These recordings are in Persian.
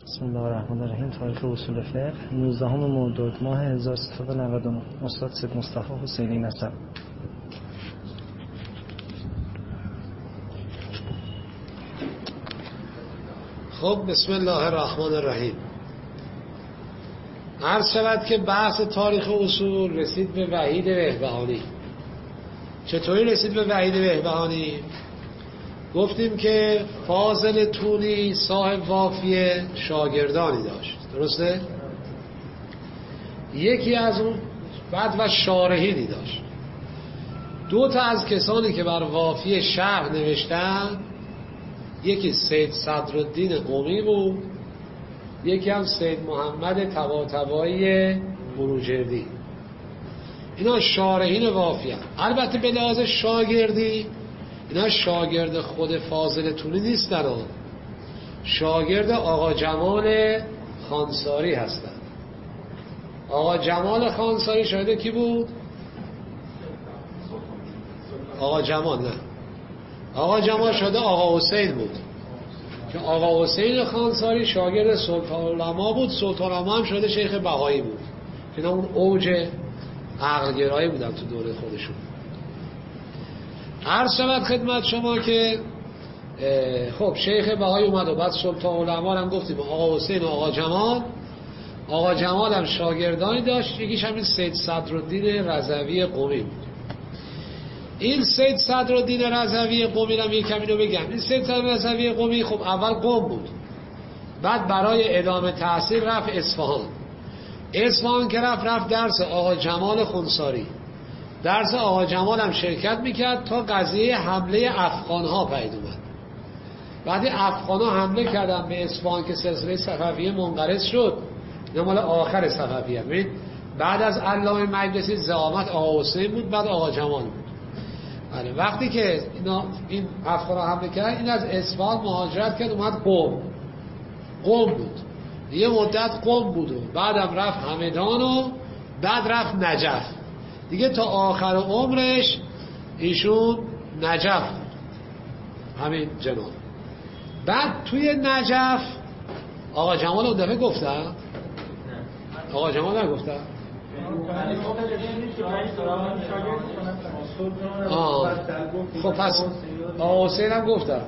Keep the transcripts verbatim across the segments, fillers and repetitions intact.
بسم الله الرحمن الرحیم. تاریخ اصول فقه نوزدهم مرداد ماه هزار و سیصد و نود و نه. استاد سید مصطفی حسینی نسب. خب بسم الله الرحمن الرحیم. عرض شود که بحث تاریخ اصول رسید به وحید بهبهانی. چطوری رسید به وحید بهبهانی؟ گفتیم که فاضل تونی صاحب وافیه شاگردانی داشت، درسته؟ یکی از اون بعد و شارحینی داشت. دو تا از کسانی که بر وافیه شرح نوشتن، یکی سید صدرالدین قمی بود، یکی هم سید محمد طباطبایی بروجردی. اینا شارحین وافیه. البته به لحاظ شاگردی اینا شاگرد خود فاضل تونی نیستن، شاگرد آقا جمال خانساری هستن. آقا جمال خانساری شاگرد کی بود؟ آقا جمال نه آقا جمال شاگرد آقا حسین بود که آقا حسین خانساری شاگرد سلطان العلماء بود. سلطان العلماء هم شاگرد شیخ بهایی بود. اینا اون اوج عقلگرایی بودن تو دوره خودشون. عرض شود خدمت شما که خب شیخ بهایی اومد و بعد سلطان العلماء هم گفتیم آقا حسین و آقا جمال. آقا جمال هم شاگردانی داشت، یکیش همین سید صدرالدین رضوی قمی بود. این سید صدرالدین رضوی قمی رو یک کمی رو بگم. این سید صدرالدین رضوی قمی خب اول قم بود، بعد برای ادامه تحصیل رفت اصفهان. اصفهان که رفت رفت درس آقا جمال خونساری. درس آقا جمال هم شرکت میکرد تا قضیه حمله افغان ها پدید اومد. بعد افغان ها حمله کردن به اصفهان که سلسله صفویه منقرض شد. نه مال آخر صفویه. ببین بعد از علامه مجلسی زعامت آقا حسین بود، بعد آقا جمال بود. بله وقتی که اینا این افغان ها حمله کردن، این از اصفهان مهاجرت کرد اومد قم. قم بود یه مدت قم بود و بعدم رفت همدان و بعد رفت نجف. دیگه تا آخر عمرش ایشون نجف بود، همین جناب. بعد توی نجف آقا جمال اون دفعه گفتن؟ آقا جمال نگفتن؟ آه خب پس آقا حسین هم گفتن.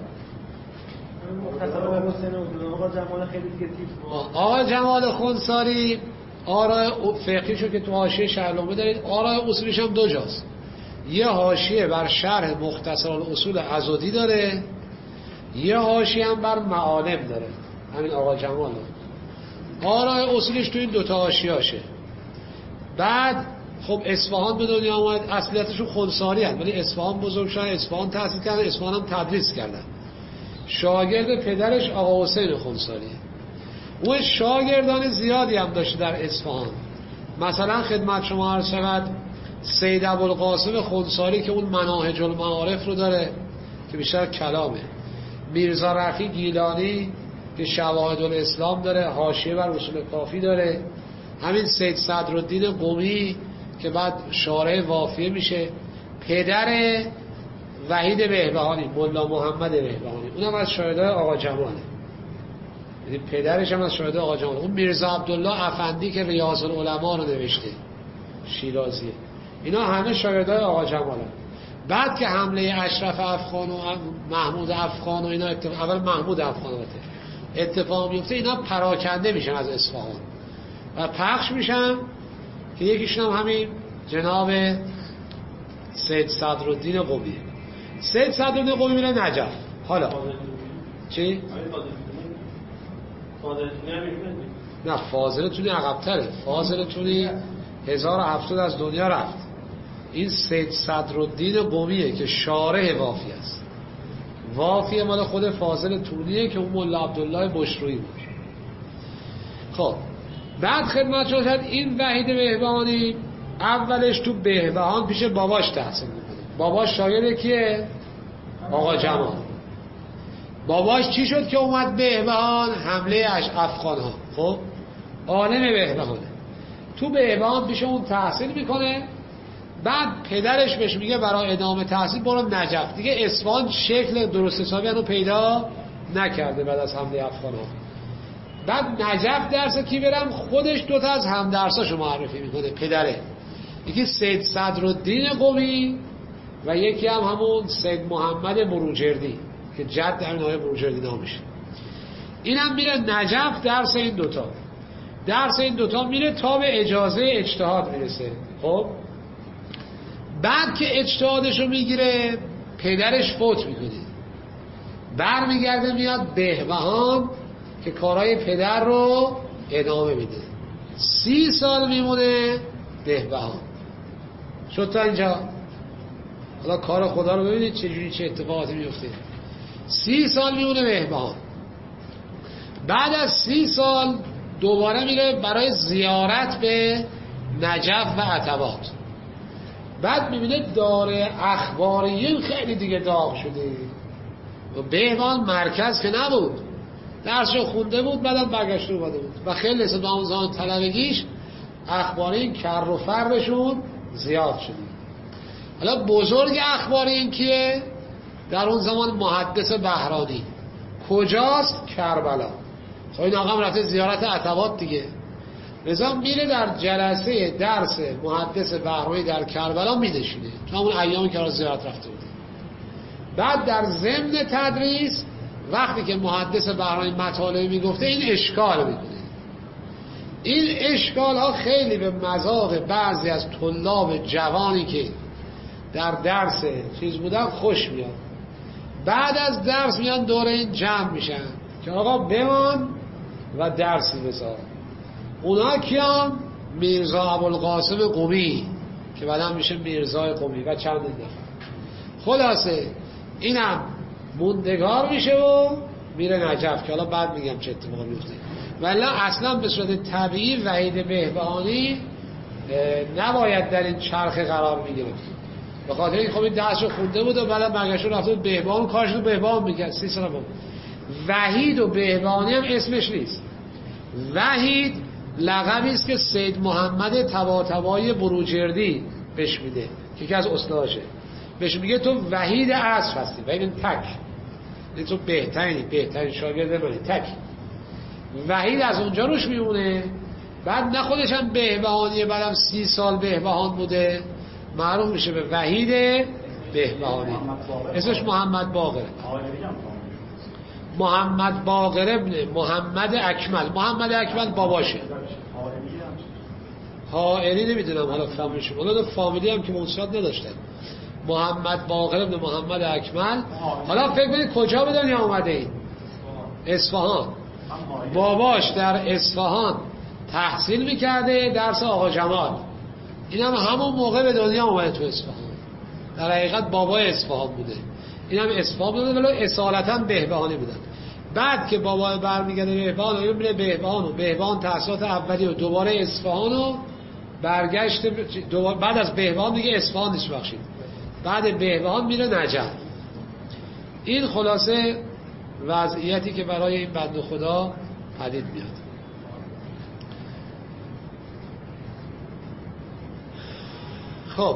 آقا جمال خونساری آرای فقهیشو که تو حاشیه شهرنامه دارید، آرای اصولیش هم دو جاست. یه حاشیه بر شرح مختصر الاصول عضدی داره، یه حاشیه هم بر معالم داره، همین آقا جمال. آرای اصولیش تو این دوتا حاشیه‌اشه. بعد خب اصفهان به دنیا آمد، اصلیتشون خونساری هست ولی اصفهان بزرگ شدن، اصفهان تحصیل کردن، اصفهان هم تدریس کردن. شاگرد پدرش آقا حسین خونساریه. اون شاگردان زیادی هم داشته در اصفهان. مثلا خدمت شما عرض شود سید ابوالقاسم خونساری که اون مناهج المعارف رو داره که بیشتر کلامه. میرزا رفیع گیلانی که شواهد الاسلام داره، حاشیه بر اصول کافی داره. همین سید صدرالدین قمی که بعد شارح وافیه میشه. پدر وحید بهبهانی ملا محمد بهبهانی، اونم از شاگردای آقا جماله. یعنی پدرش هم از شاگردای آقا جماله. اون میرزا عبدالله افندی که ریاض العلماء رو نوشته، شیرازیه، اینا همه شاگردای آقا جماله. بعد که حمله اشرف افغان و محمود افغان و اینا اتفاق، اول محمود افغان اتفاق میفته، اینا پراکنده میشن از اصفهان و پخش میشن که یکیشون هم همین جناب سید صدرالدین قمی. سید صدرالدین قمی میره نجف. حالا چی؟ نه فاضل تونی عقب‌تره. فاضل تونی هزار و هفتاد از دنیا رفت. این سید صدرالدین قمیه که شارح وافی است. وافی مال خود فاضل تونیه که اون ملا عبدالله بشرویی بود. خب بعد خدمت شد این وحید بهبهانی اولش تو بهبهان پیش باباش تحصیل میکنه. باباش شاگرد کیه؟ آقا جمال. باباش چی شد که اومد بهبهان؟ حمله اش افغان ها. خب عالم بهبهانه، تو بهبهان پیش اون تحصیل میکنه. بعد پدرش بهش میگه برای ادامه تحصیل برو نجف. دیگه اصفهان شکل درست حسابی رو پیدا نکرده بعد از حمله افغان ها. بعد نجف درس کی برم؟ خودش دوتا از هم درساشو معرفی میکنه، پدره. یکی سید صدرالدین قمی و یکی هم همون سید محمد بروجردی که جد همین آقای بروجردی نامشه. اینم میره نجف درس این دوتا درس این دوتا میره تا به اجازه اجتهاد میرسه. خب بعد که اجتهادشو میگیره پدرش فوت میکنه، بر میگرده میاد بهبهان که کارهای پدر رو ادامه میده. سی سال میمونه بهبهان. شد تا اینجا؟ حالا کار خدا رو ببینید چجوری چه اتفاقاتی میفته. سی سال میمونه بهبهان. بعد از سی سال دوباره میره برای زیارت به نجف و عتبات. بعد میبینه دار اخباریین خیلی دیگه داغ شده. بهبهان مرکز که نبود، درسشو خونده بود، بعدم برگشته اومده بود و خیلی حساب آموزان طلبگیش اخباریین کر و فرشون زیاد شده. حالا بزرگ اخباریین کیه؟ در اون زمان محدث بهرانی. کجاست؟ کربلا. خب این آقا هم رفته زیارت عتبات دیگه، لذا میره در جلسه درس محدث بهرانی در کربلا میدشینه، تو همون ایامی که را زیارت رفته بوده. بعد در ضمن تدریس وقتی که محدث بهرانی مطالعه میگفته این اشکال میکنه. این اشکال ها خیلی به مذاق بعضی از طلاب جوانی که در درس چیز بودن خوش میاد. بعد از درس میان دور این جمع میشن که آقا بمان و درسی بذار. اونا کیان؟ میرزا ابوالقاسم قمی که بعدم میشه میرزای قمی و چند نفر. خلاصه اینم موندگار میشه و میره نجف که حالا بعد میگم چه اتفاقی میفته. ولی اصلا به صورت طبیعی وحید بهبهانی نباید در این چرخ قرار میگرفت، به خاطر این خب این درسشو خونده بود و بعد برگشت رفته بود بهبهان، کارش رو بهبهان میکرد. سی سال بود. وحید و بهبهانی هم اسمش نیست. وحید لقبی است که سید محمد طباطبایی بروجردی بهش میده که یکی از استاداشه. بهش میگه تو وحید عصر هستی، وحید تک، یعنی تو بهترینی، بهترین شاگرد منی، تک. وحید از اونجا روش میمونه. بعد نه خودش هم بهبهانیه، بعدم سی سال بهبهان بوده، معروف میشه به وحید بهبهانی. اسمش محمد باقره. محمد باقر ابن محمد اکمل. محمد اکمل باباشه. حائری نمیدونم حالا فامیلیشون، حالا فامیلی هم که منصرت نداشتن. محمد باقر ابن محمد اکمل. حالا فکر کنید کجا به دنیا اومده این؟ اصفهان. باباش در اصفهان تحصیل میکرده، درس آقا جمال. این هم همون موقع به دنیا اومده تو اصفهان. در حقیقت بابای اصفهان بوده. این هم اصفهان بوده ولی اصالتا بهبهانی بودن. بعد که بابا برمیگرده بهبهان و میره بهبهان و بهبهان تحصیلات اولی و دوباره اصفهان و برگشت دوباره بعد از بهبهان دیگه اصفهان نیست بخشید. بعد بهبهان میره نجف. این خلاصه وضعیتی که برای این بنده خدا پدید میاد. خب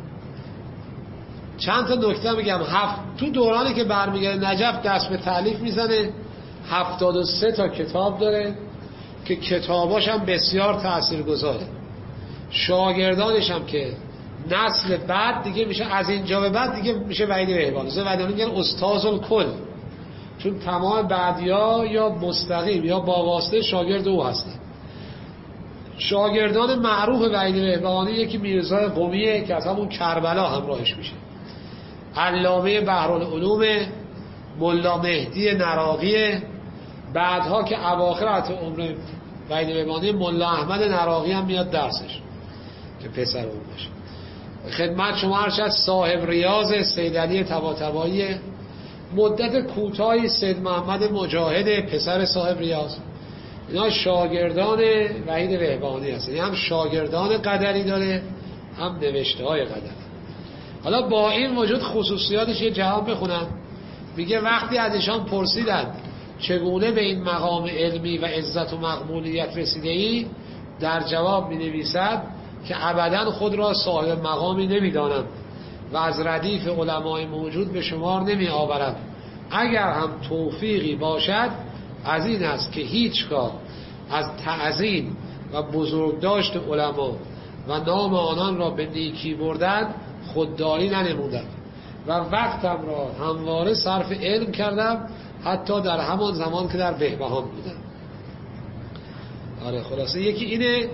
چند تا نکته میگم. هفت تو دورانی که برمیگرده نجف دست به تالیف میزنه. هفتاد و سه تا کتاب داره که کتاباش هم بسیار تاثیرگذاره. شاگردانش هم که نسل بعد دیگه میشه، از اینجا به بعد دیگه میشه وحید بهبهانی. وحید بهبهانی میگن استاذ الکل، چون تمام بعدیا یا مستقیم یا با واسطه شاگرد او هستن. شاگردان معروف وحید بهبهانی یکی میرزای قمیه که از همون کربلا همراهش میشه، علامه بحرالعلوم، ملا مهدی نراقی، بعدها که اواخر عمر وحید بهبهانی ملا احمد نراقی هم میاد درسش که پسر اون باشه. خدمت شما هرچه از صاحب ریاض سید علی طباطبایی، مدت کوتاهی سید محمد مجاهد پسر صاحب ریاض. اینا شاگردان وحید بهبهانی هستن. هم شاگردان قدری داره هم نوشته های قدری. حالا با این وجود خصوصیاتش یه جواب بخونم. میگه وقتی از ایشان پرسیدند چگونه به این مقام علمی و عزت و مقبولیت رسیده ای، در جواب می نویسد که ابدا خود را صاحب مقامی نمی دانم و از ردیف علمای موجود به شمار نمی آورم. اگر هم توفیقی باشد از این است که هیچگاه از تعظیم و بزرگداشت علما و نام آنان را به نیکی بردن خودداری ننمودم و وقتم را همواره صرف علم کردم، حتی در همان زمان که در بهبهان بودم. آره خلاصه یکی اینه.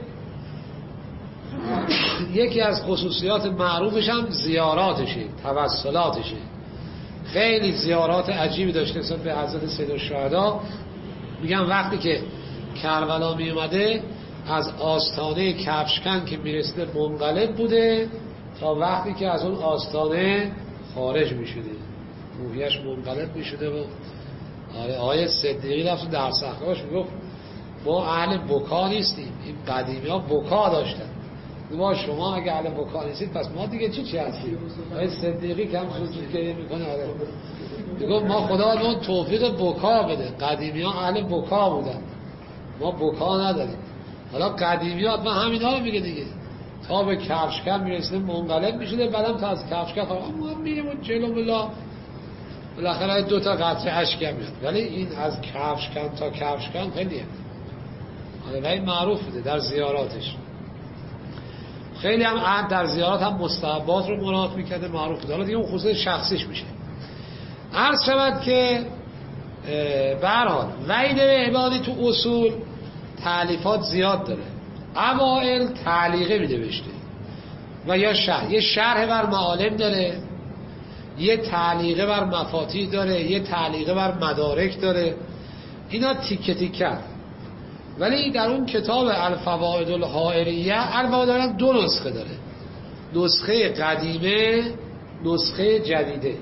یکی از خصوصیات معروفش هم زیاراتشه، توسلاتشه. خیلی زیارات عجیبی داشته نسبت به حضرت سیدالشهدا. میگم وقتی که کربلا می اومده از آستانه کفشکن که میرسیده منقلب بوده تا وقتی که از اون آستانه خارج میشده روحیش منقلب میشده. و آره آیه صدیقی رفت در صحراش میگفت ما اهل بکا نیستیم، این قدیمی ها بکا داشتن. ما شما اگه اهل بکا نیستید پس ما دیگه چی چی هستیم؟ آیه صدیقی کم سوزید که میکنه. آره میگفت ما خدا به اون توفیق بکا بده. قدیمی ها اهل بکا بودن، ما بکا نداریم. حالا قدیمی ها ما همین ها رو میگه دیگه، تا به کفشکن میرسیده منقلب میشده، بعدم تا از کفشکن خواهد ما میریم اون جلو بلا بالاخره دو تا قطره اشک میاد. ولی این از کفشکن تا کفشکن خیلیه. و این معروف بوده در زیاراتش. خیلی هم عهد در زیارات هم مستحبات رو مراعات میکرده، معروف بوده. حالا دیگه اون خصوص شخصیش میشه. عرض شود که به هر حال وحید بهبهانی تو اصول تألیفات زیاد داره. اوائل تعلیقه می نوشته و یا شرح، یه شرح بر معالم داره، یه تعلیقه بر مفاتیح داره، یه تعلیقه بر مدارک داره. اینا تیکه تیکه. ولی در اون کتاب الفوائد الحائریه الفوائد دو نسخه داره، نسخه قدیمه، نسخه جدیده.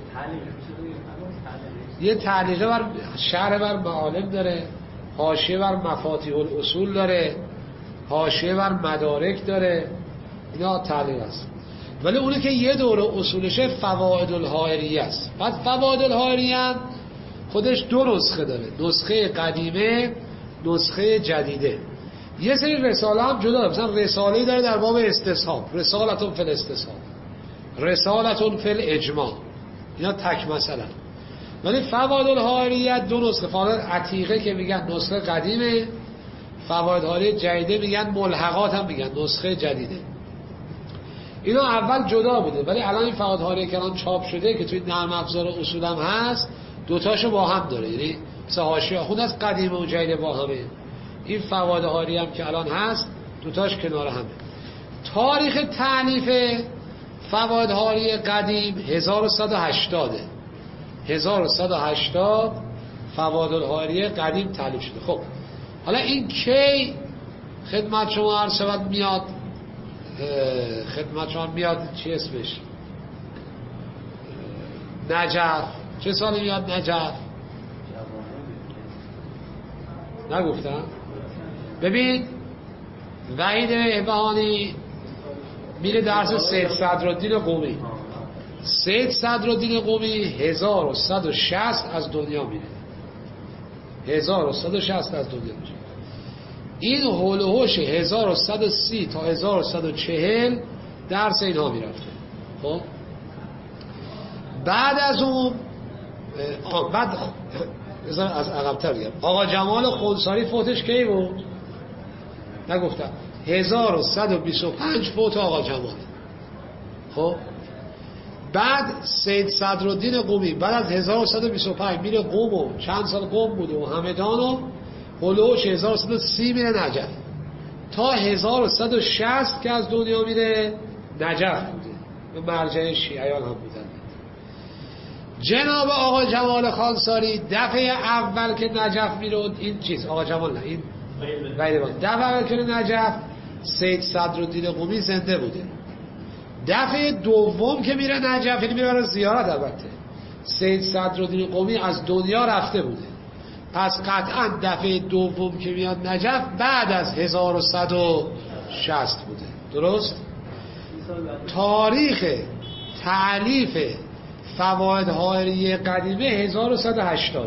یه تعلیقه بر شرح بر معالم داره، حاشیه بر مفاتیح الاصول داره، حاشیه بر مدارک داره. اینا تعلیق است. ولی اونی که یه دوره اصولشه فوائد الحائریه است. بعد فوائد الحائریه خودش دو نسخه داره، نسخه قدیمه، نسخه جدیده. یه سری رساله هم جدا داره. مثلا رساله‌ای داره در باب استصحاب، رسالتون فی الاستصحاب، رسالتون فی الاجماع. اینا تک مثلا. ولی فوائد الحائریه دو نسخه، فوائد عتیقه که میگن نسخه قدیمه، فوائد الحائریه جدیده میگن ملحقات هم میگن نسخه جدیده. اینا اول جدا بوده، ولی الان این فوائد الحائریه که الان چاپ شده که توی نرم افزار اصول هم هست، دوتاشو با هم داره. یعنی مثل حاشیه خود از قدیمه و جدیده با همه. این فوائد الحائریه هم که الان هست دوتاش کنار همه. تاریخ تألیف فوائد الحائریه قدیم هزار و صد و هشتاد هزار و صد و هشتاد فوائد الحائریه قدیم تألیف شده. خب حالا این کی خدمت شما عرض شود میاد؟ خدمت شما میاد چی اسمش؟ نجف. چه سالی میاد نجف؟ نگفتم؟ ببین وحید بهبهانی میره درس سید صدرالدین قمی. سید صدرالدین قمی هزار و صد و شصت از دنیا میره، هزار و صد و شصت از دنیا میره. این هول و هوش هزار و صد و سی تا هزار و صد و چهل درس اینها میرفته. خب بعد از اون بعد از عقب‌تر بگم، آقا جمال خونساری فوتش کی بود؟ نگفتم. هزار و صد و بیست و پنج فوت آقا جمال. خب بعد سید صدرالدین قمی بعد از هزار و صد و بیست و پنج میره قم و چند سال قم بوده و همدان و هلوش هزار و صد و سی میره نجف تا هزار و صد و شصت که از دنیا میره نجف بوده و مرجع شیعیان هم بودن. جناب آقا جمال خانساری دفعه اول که نجف میره این چیز آقا جمال نه این دفعه اول که نجف سید صدرالدین قمی زنده بوده. دفعه دوم که میره نجف یعنی میره برای زیارت، البته سید صدرالدین قمی از دنیا رفته بوده. پس قطعا دفعه دوم که میاد نجف بعد از هزار و صد و شصت بوده. درست؟ تاریخ تألیف فوائد الحائریه قدیمه هزار و صد و هشتاد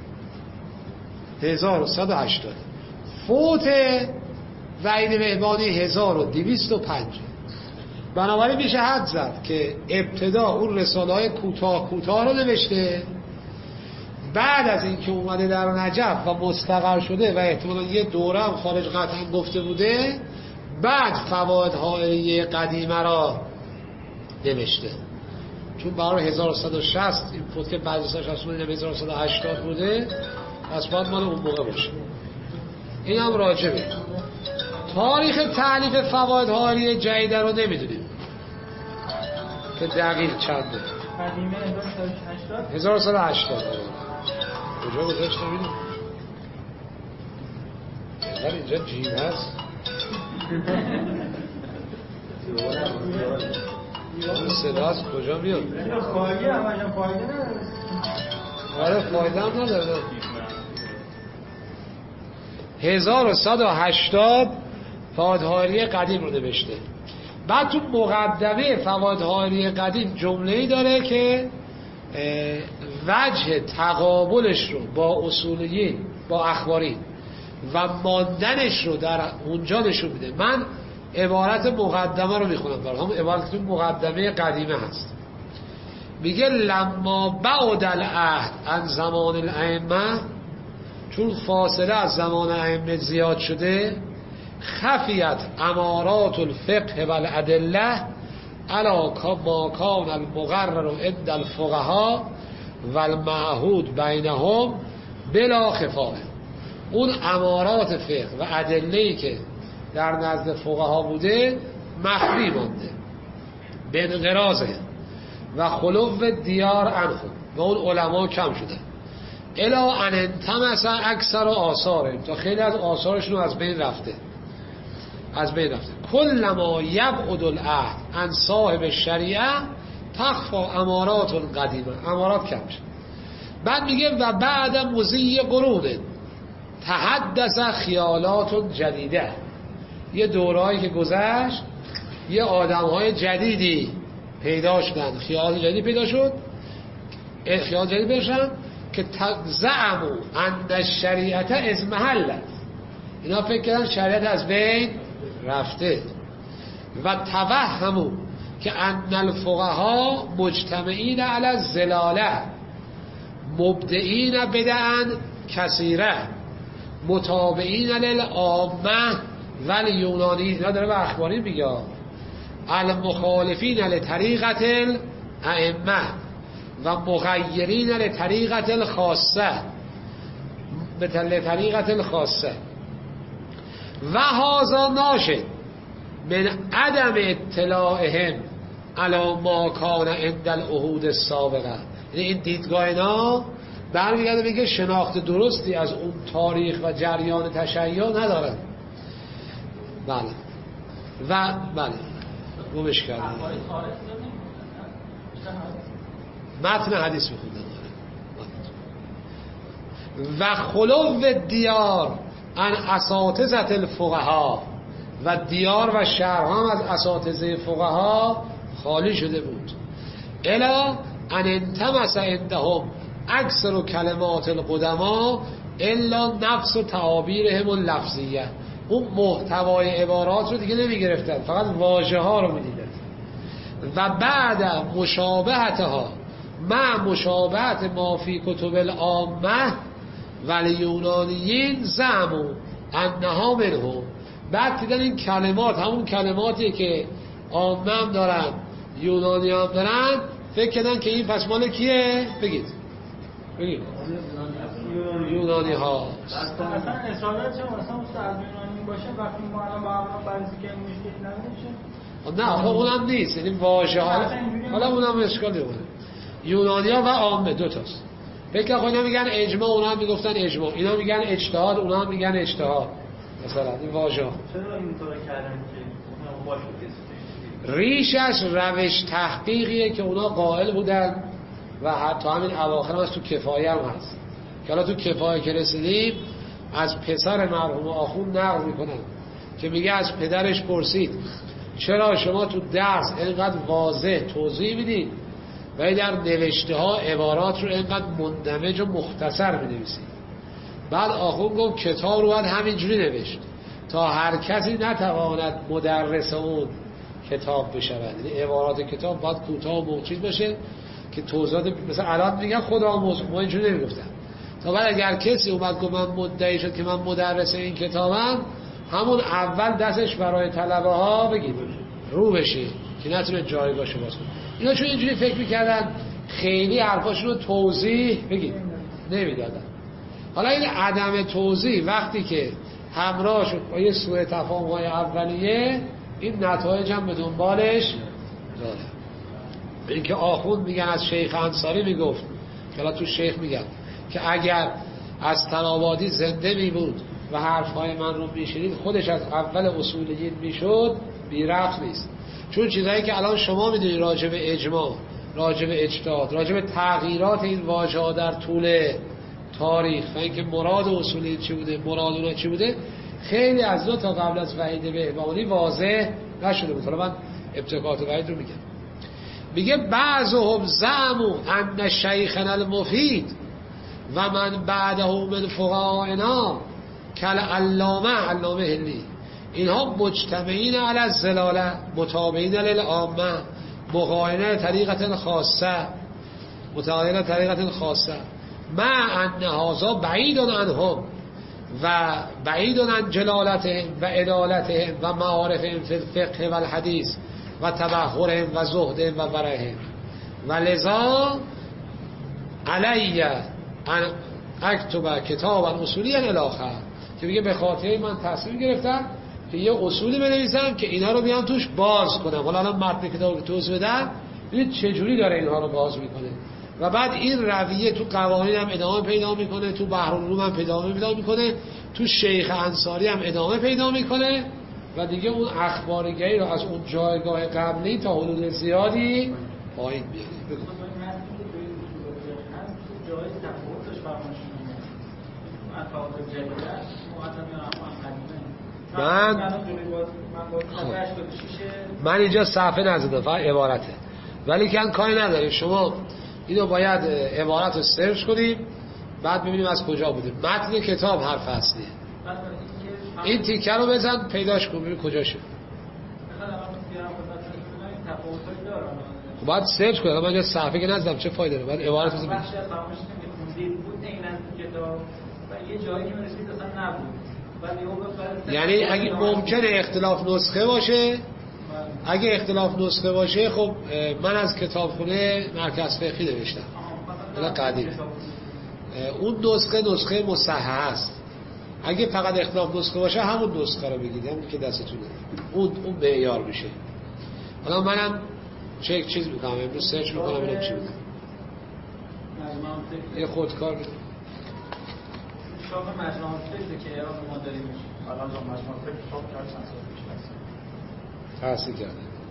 هزار و صد و هشتاد. فوت وحید بهبهانی هزار و دویست و پنج. بنابراین میشه حد زد که ابتدا اون رساله های کوتاه کوتاه رو نوشته، بعد از اینکه اومده در نجف و مستقر شده و احتمالا یه دوره هم خارج قطعا گفته بوده، بعد فواید حائریه قدیمه را نوشته. چون برای هزار و صد و شصت این فوت که بعد از شصت هزار و صد و هشتاد بوده، پس باید مال اون موقع باشه. این هم راجبه. تاریخ تألیف فواید حائریه جدیده رو نمیدونیم که دقیق چنده. قدیمه هزار و صد و هشتاد. کجا گذاشت نمیدونم. اینقدر اینجا جیب هست. این صدا از کجا میاد؟ فایده هم هاشم فایده نداره. آره فایده هم نداره. هزار و صد و هشتاد فواید حائریه قدیم رو نوشته. بعد تو مقدمه فواید حائریه قدیم جمله‌ای داره که وجه تقابلش رو با اصولیین، با اخباری و ماندنش رو در اونجا نشون میده. من عبارت مقدمه رو میخونم برای هم. عبارت تو مقدمه قدیمه هست. میگه لما بعد العهد عن زمان الائمه، چون فاصله از زمان ائمه زیاد شده، خفیت امارات الفقه و الادله علی ما کان المقرر عند الفقهاء و المعهود بینهم بلا خفاء. اون امارات فقه و ادله‌ای که در نزد فقها بوده مخفی مانده، به انقراضه و خلو دیار عنه، و اون علما کم شده. الا ان انتمس اکثر آثار، تا خیلی از آثارشون از بین رفته از بین رفته کل ما یبعد العهد عن صاحب شریعه تخفى امارات قدیمه، امارات کم شد. بعد میگه و بعد مضی قرون تحدث خیالات جدیده، یه دورهایی که گذشت یه آدمهای جدیدی پیدا شدن، خیال جدید پیدا شد، خیال جدید بشن که زعموا ان الشریعه از محلت، اینا فکر کردن شریعت از بین رفته. و توهموا که ان الفقهاء مجتمعین علی الزلاله مبدعین بدعا کثیره متابعین للعامه ولی یونانی، اینا داره به اخباری میگه، المخالفین لطریقت الائمه و مغیرین لطریقت الخاصه لطریقت الخاصه و هذا ناشد من عدم اطلاعهم علی ما کان عند العهود السابقه. یعنی این دیدگاه اینا برمیگرده میگه شناخت درستی از اون تاریخ و جریان تشیع ندارن. بله و بله گمش کردن متن حدیث میخوندن. و خلو دیار ان اساتذه الفقها، و دیار و شهرها از اساتذه فقها خالی شده بود. الا ان انتمس عندهم اکثر کلمات القدما الا نفس و تعابیرهم اللفظیه، اون محتوای عبارات رو دیگه نمی گرفتن، فقط واژه ها رو می دیدن. و بعد مشابهتها مع مشابهت ما فی کتب العامه ولی یونانیین زعموا انها منهم، بعد دیدن این کلمات همون کلماتی که عامه هم دارن یونانی هم دارن، فکر کردن که این پس مال کیه؟ بگید بگید یونانی ها. اصلا اصالت چه مثلا استاد یونانی باشه وقتی ما الان با هم بررسی کنیم مشکل نمیشه؟ نه خب اونم نیست، یعنی واژه ها حالا اونم اشکال داره. یونانی ها و عامه دو تاست. فکر کنم اینا میگن اجماع، اونا هم میگفتن اجماع، اینا میگن اجتهاد، اونا هم میگن اجتهاد. مثلا این واژه ها چرا اینطور کردن که اونا باشه؟ ریشش روش تحقیقیه که اونا قائل بودن و حتی همین اواخر هم از تو کفایه هم هست که حالا تو کفایه که رسیدیم از پسر مرحوم آخوند نقل میکنن که میگه از پدرش پرسید چرا شما تو درس اینقدر واضح توضیح میدید و در نوشته ها عبارات رو اینقدر مندمج و مختصر می‌نویسید؟ بعد آخوند گفت کتاب رو باید همینجوری نوشت تا هر کسی نتواند مدرس اون کتاب بشود، یعنی عبارات کتاب باید کوتاه و موجز باشه که توضیحات مثلا الان میگن خدا آموز، ما اینجوری نمیگفتن، تا بعد اگر کسی اومد گفت من مدعی شد که من مدرس این کتابم، همون اول دستش برای طلبه ها بگید رو بشه که نتونه جایگاهشو باز کنه. اینا چون اینجوری فکر میکردن خیلی حرفاشون رو توضیح بگید نمیدادن. حالا این عدم توضیح وقتی که همراه شد با یه سوء تفاهم های اولیه، این نتایج هم به دنبالش داره. این که آخوند میگن از شیخ انصاری میگفت که الان تو شیخ میگن که اگر از طنابادی زنده میبود و حرفهای من رو میشنید خودش از اول اصولیین میشد، بی‌رفت نیست. چون چیزایی که الان شما میدونید راجع به اجماع، راجع به اجتهاد، راجع به تغییرات این واژه‌ها در طول تاریخ و اینکه مراد اصولیین چی بوده، مراد اونا چی بوده، خیلی از دو تا قبل از وحید بهبهانی واضح نشده بود. حالا من ابتکارات وحید رو میگم. میگه بعضهم زعموا ان شیخنا المفید و من بعده من فقهائنا کل علامه علامه هندی، اینها مجتمعین علی الزلاله متابعین للعامه مقاینه طریقت خاصه متعاینه طریقت خاصه مع ان هذا بعید عنهم و بعید عن جلالتهم و عدالتهم و معارفهم فی الفقه و الحدیث و تبحرهم و زهدهم و ورعهم و لذا علی ان اکتب کتابا اصولیا الاخر، که میگه به خاطر من تصمیم گرفتم که یه اصولی بنویسم که اینا رو بیان توش باز کنم. حالا الان متن کتاب رو توضیح بدم ببینید چه جوری داره اینها رو باز میکنه و بعد این رویه تو قوانین هم ادامه پیدا میکنه، تو بحرالعلوم هم پیدا میکنه، تو شیخ انصاری هم ادامه پیدا میکنه و دیگه اون اخبارگری رو از اون جایگاه قبلی تا حدود زیادی پایین میاره. بگو جای تفاوتش فرماشونه مطالب جدیده من من اینجا صفحه نزدم، فقط عبارته، ولی که کاری نداریم. شما اینو باید عبارت رو سرچ کنیم بعد ببینیم از کجا بوده. متن کتاب حرف اصلیه. این تیکه رو بزن پیداش کن ببین کجا شد. خب باید سرچ کنیم. من اینجا صفحه که نزدم چه فایده داره؟ باید عبارت رو بزنیم. یه جایی که رسید اصلا نبود. یعنی اگه ممکنه اختلاف نسخه باشه، اگه اختلاف نسخه باشه خب من از کتابخونه مرکز فقهی نوشتم حالا قدیم، اون نسخه نسخه مصحح است. اگه فقط اختلاف نسخه باشه همون نسخه رو بگید، همون که دستتونه، اون اون معیار میشه. حالا منم چک چیز میکنم امروز سرچ میکنم ببینم چی میگه. یه خودکار میکنم شاخ مجموعه فکر که ایران ما داریم الان مجموعه فکر شاخ چند سال پیش تحصیل کرده.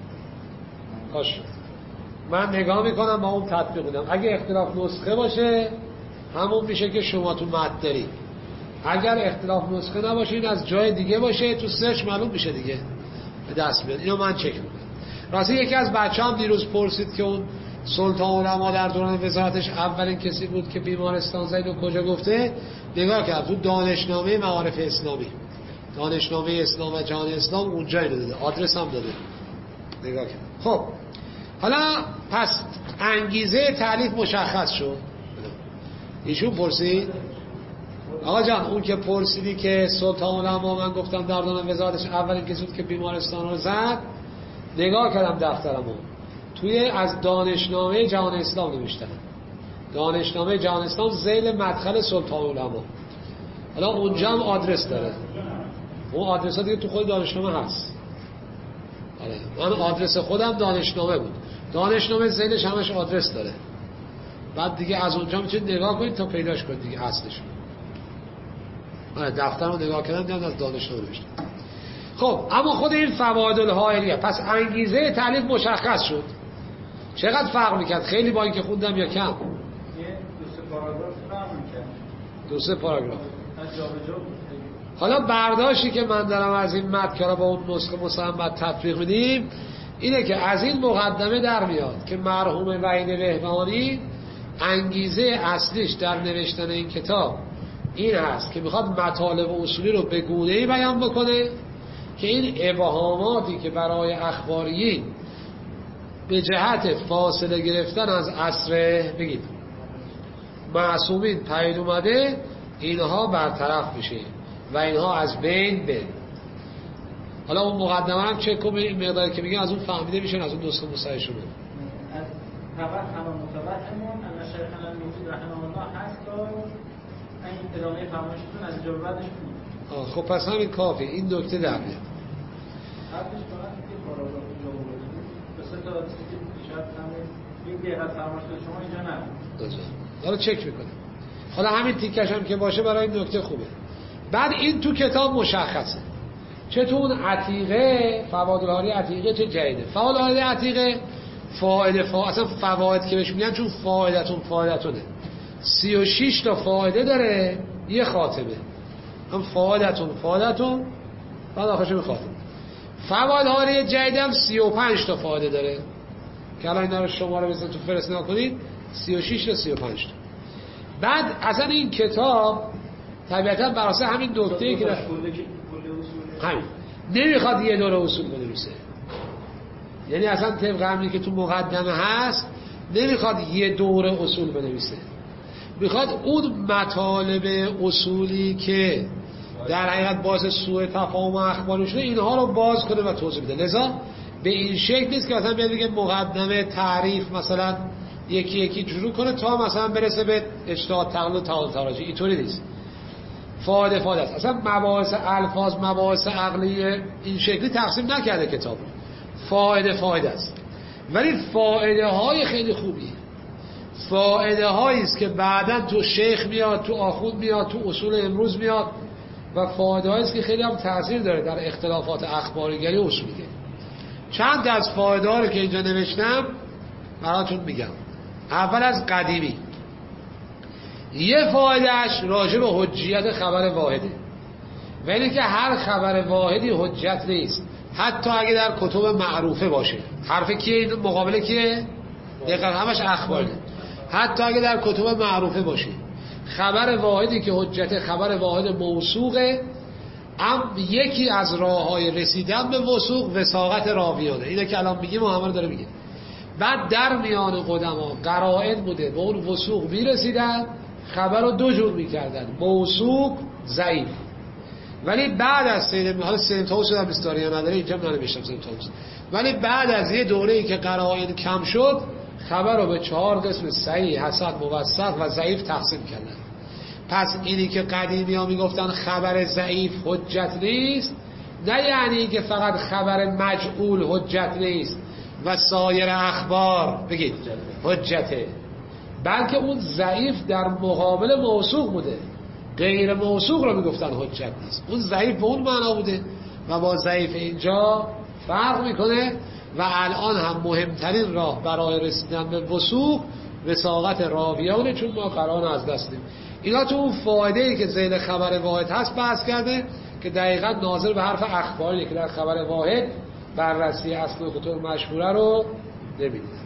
باشه من نگاه میکنم با اون تطبیق میدم. اگه اختلاف نسخه باشه همون میشه که شما تو متن دارید. اگر اختلاف نسخه نباشه این از جای دیگه باشه تو سرچ معلوم میشه دیگه به دست میاد. اینو من چک میکنم. راستی یکی از بچه‌ام دیروز پرسید که اون سلطان علما در دوران وزارتش اولین کسی بود که بیمارستان زید و کجا گفته. نگاه کرد تو دانشنامه معارف اسلامی، دانشنامه اسلام و جهان اسلام اونجا اینو داده، آدرس هم داده. نگاه کرد. خب حالا پس انگیزه تالیف مشخص شد. ایشون پرسید آقا جان اون که پرسیدی که سلطان علما من گفتم در دوران وزارتش اولین کسی بود که بیمارستان رو زد، نگاه کردم دفترمو توی از دانشنامه جهان اسلام نوشتن، دانشنامه جهان اسلام ذیل مدخل سلطان علما. حالا اونجا هم آدرس داره، اون آدرس ها دیگه تو خود دانشنامه هست. آره من آدرس خودم دانشنامه بود، دانشنامه ذیلش همش آدرس داره. بعد دیگه از اونجا میتونید نگاه کنید تا پیداش کنید دیگه اصلش. آره دفتر رو نگاه کردم دیدم از دانشنامه نوشتن. خب اما خود این فواید الهائریه، پس انگیزه تالیف مشخص شد. چقدر فرق میکرد؟ خیلی با اینکه خوندم یا کم؟ یه دو سه پاراگراف فرق میکرد. دو سه پاراگراف. حالا برداشتی که من دارم از این متن که با اون نسخه مصمم تطبیق میدیم اینه که از این مقدمه در میاد که مرحوم وحید بهبهانی انگیزه اصلیش در نوشتن این کتاب این هست که میخواد مطالب اصولی رو به گونه‌ای بیان بکنه که این ابهاماتی که برای اخباریین به جهت فاصله گرفتن از عصر بگید معصومین پدید اومده اینها برطرف میشه و اینها از بین بره. حالا اون مقدمه هم چک کن این مقداری که میگن از اون فهمیده میشن، از اون نسخه مصحح شده. از فقط همه متوهمون ان شیخنا الموجود رحمه الله هست تا این ادامه فرمایشتون از اینجا بعدش بود. آه خب پس همین کافی. این نکته در میاد. قبلش فقط یه پاراگراف اینجا بود. به سه تا چیزی شاید همین یک دقیقه فرمایش شما اینجا نبود. حالا چک میکنه. حالا همین تیکش هم که باشه برای این نکته خوبه. بعد این تو کتاب مشخصه. چه تو اون عتیقه فوائد الحاری عتیقه چه جدیده. فوائد الحاری عتیقه فائده فا... اصلا فواید که بهش میگن چون فائدتون فائدتونه سی و شش تا فائده داره یه خاتمه. هم فائدتون فائدتون بعد آخرش به خاتمه. فوائد الحاری جدید هم سی و پنج تا فائده داره که الان اینا رو شماره بزنید تو فرست نکنید سی و شش تا سی و پنج تا. بعد اصلا این کتاب طبیعتا بر اساس همین نکته‌ای که همین نمیخواد یه دوره اصول بنویسه. یعنی اصلا طبق همینی که تو مقدمه هست نمیخواد یه دوره اصول بنویسه، میخواد اون مطالب اصولی که در حقیقت باعث سوء تفاهم و اخبار شده اینها رو باز کنه و توضیح بده. لذا به این شکل نیست که مثلا بیاد بگه مقدمه تعریف مثلا یکی یکی شروع کنه تا مثلا برسه به اجتهاد تقلید و تعارض تراجع. اینطوری نیست. فایده فایده است. اصلا مباحث الفاظ مباحث عقلی این شکلی تقسیم نکرده کتاب. فایده فایده است. ولی فایده های خیلی خوبی، فایده هایی است که بعداً تو شیخ میاد، تو آخوند میاد، تو اصول امروز میاد و فایده هایی است که خیلی هم تاثیر داره در اختلافات اخبارگری و اصولیه. چند از فایده ها رو که اینجا نوشتم براتون میگم. اول از قدیمی، یه فایدهش راجع به حجیت خبر واحده و اینه که هر خبر واحدی حجت نیست حتی اگه در کتب معروفه باشه. حرف کیه این مقابله کیه؟ دقیقا همش اخباره. حتی اگه در کتب معروفه باشه خبر واحدی که حجت خبر واحد موثوقه، ام یکی از راههای رسیدن به وثوق وثاقت راویانه. اینه که الان میگیم محمد داره میگه. بعد در میان قدما قرائن بوده به اون وثوق میرسیدن، خبر رو دو جور میکردن، موثوق ضعیف. ولی بعد از سید حالا سید طاووس هم استاریا نداره اینجا من نمیشتم سید طاووس، ولی بعد از یه دوره‌ای که قرائن کم شد خبر رو به چهار قسم صحیح، حسن، موثق و ضعیف تقسیم کردن. پس اینی که قدیمی ها میگفتن خبر ضعیف حجت نیست، نه یعنی که فقط خبر مجعول حجت نیست و سایر اخبار بگید حجته، بلکه اون ضعیف در مقابل موثوق بوده. غیر موثوق رو میگفتن حجت نیست. اون ضعیف به اون معنا بوده و با ضعیف اینجا فرق میکنه و الان هم مهمترین راه برای رسیدن به وثوق وثاقت راویانه، چون ما قرآن از دست دیم. اینا تو اون فایده‌ای که ذیل خبر واحد هست بحث کرده که دقیقاً ناظر به حرف اخباری که در خبر واحد بررسی اصل و کتب مشهوره رو نمی‌دید.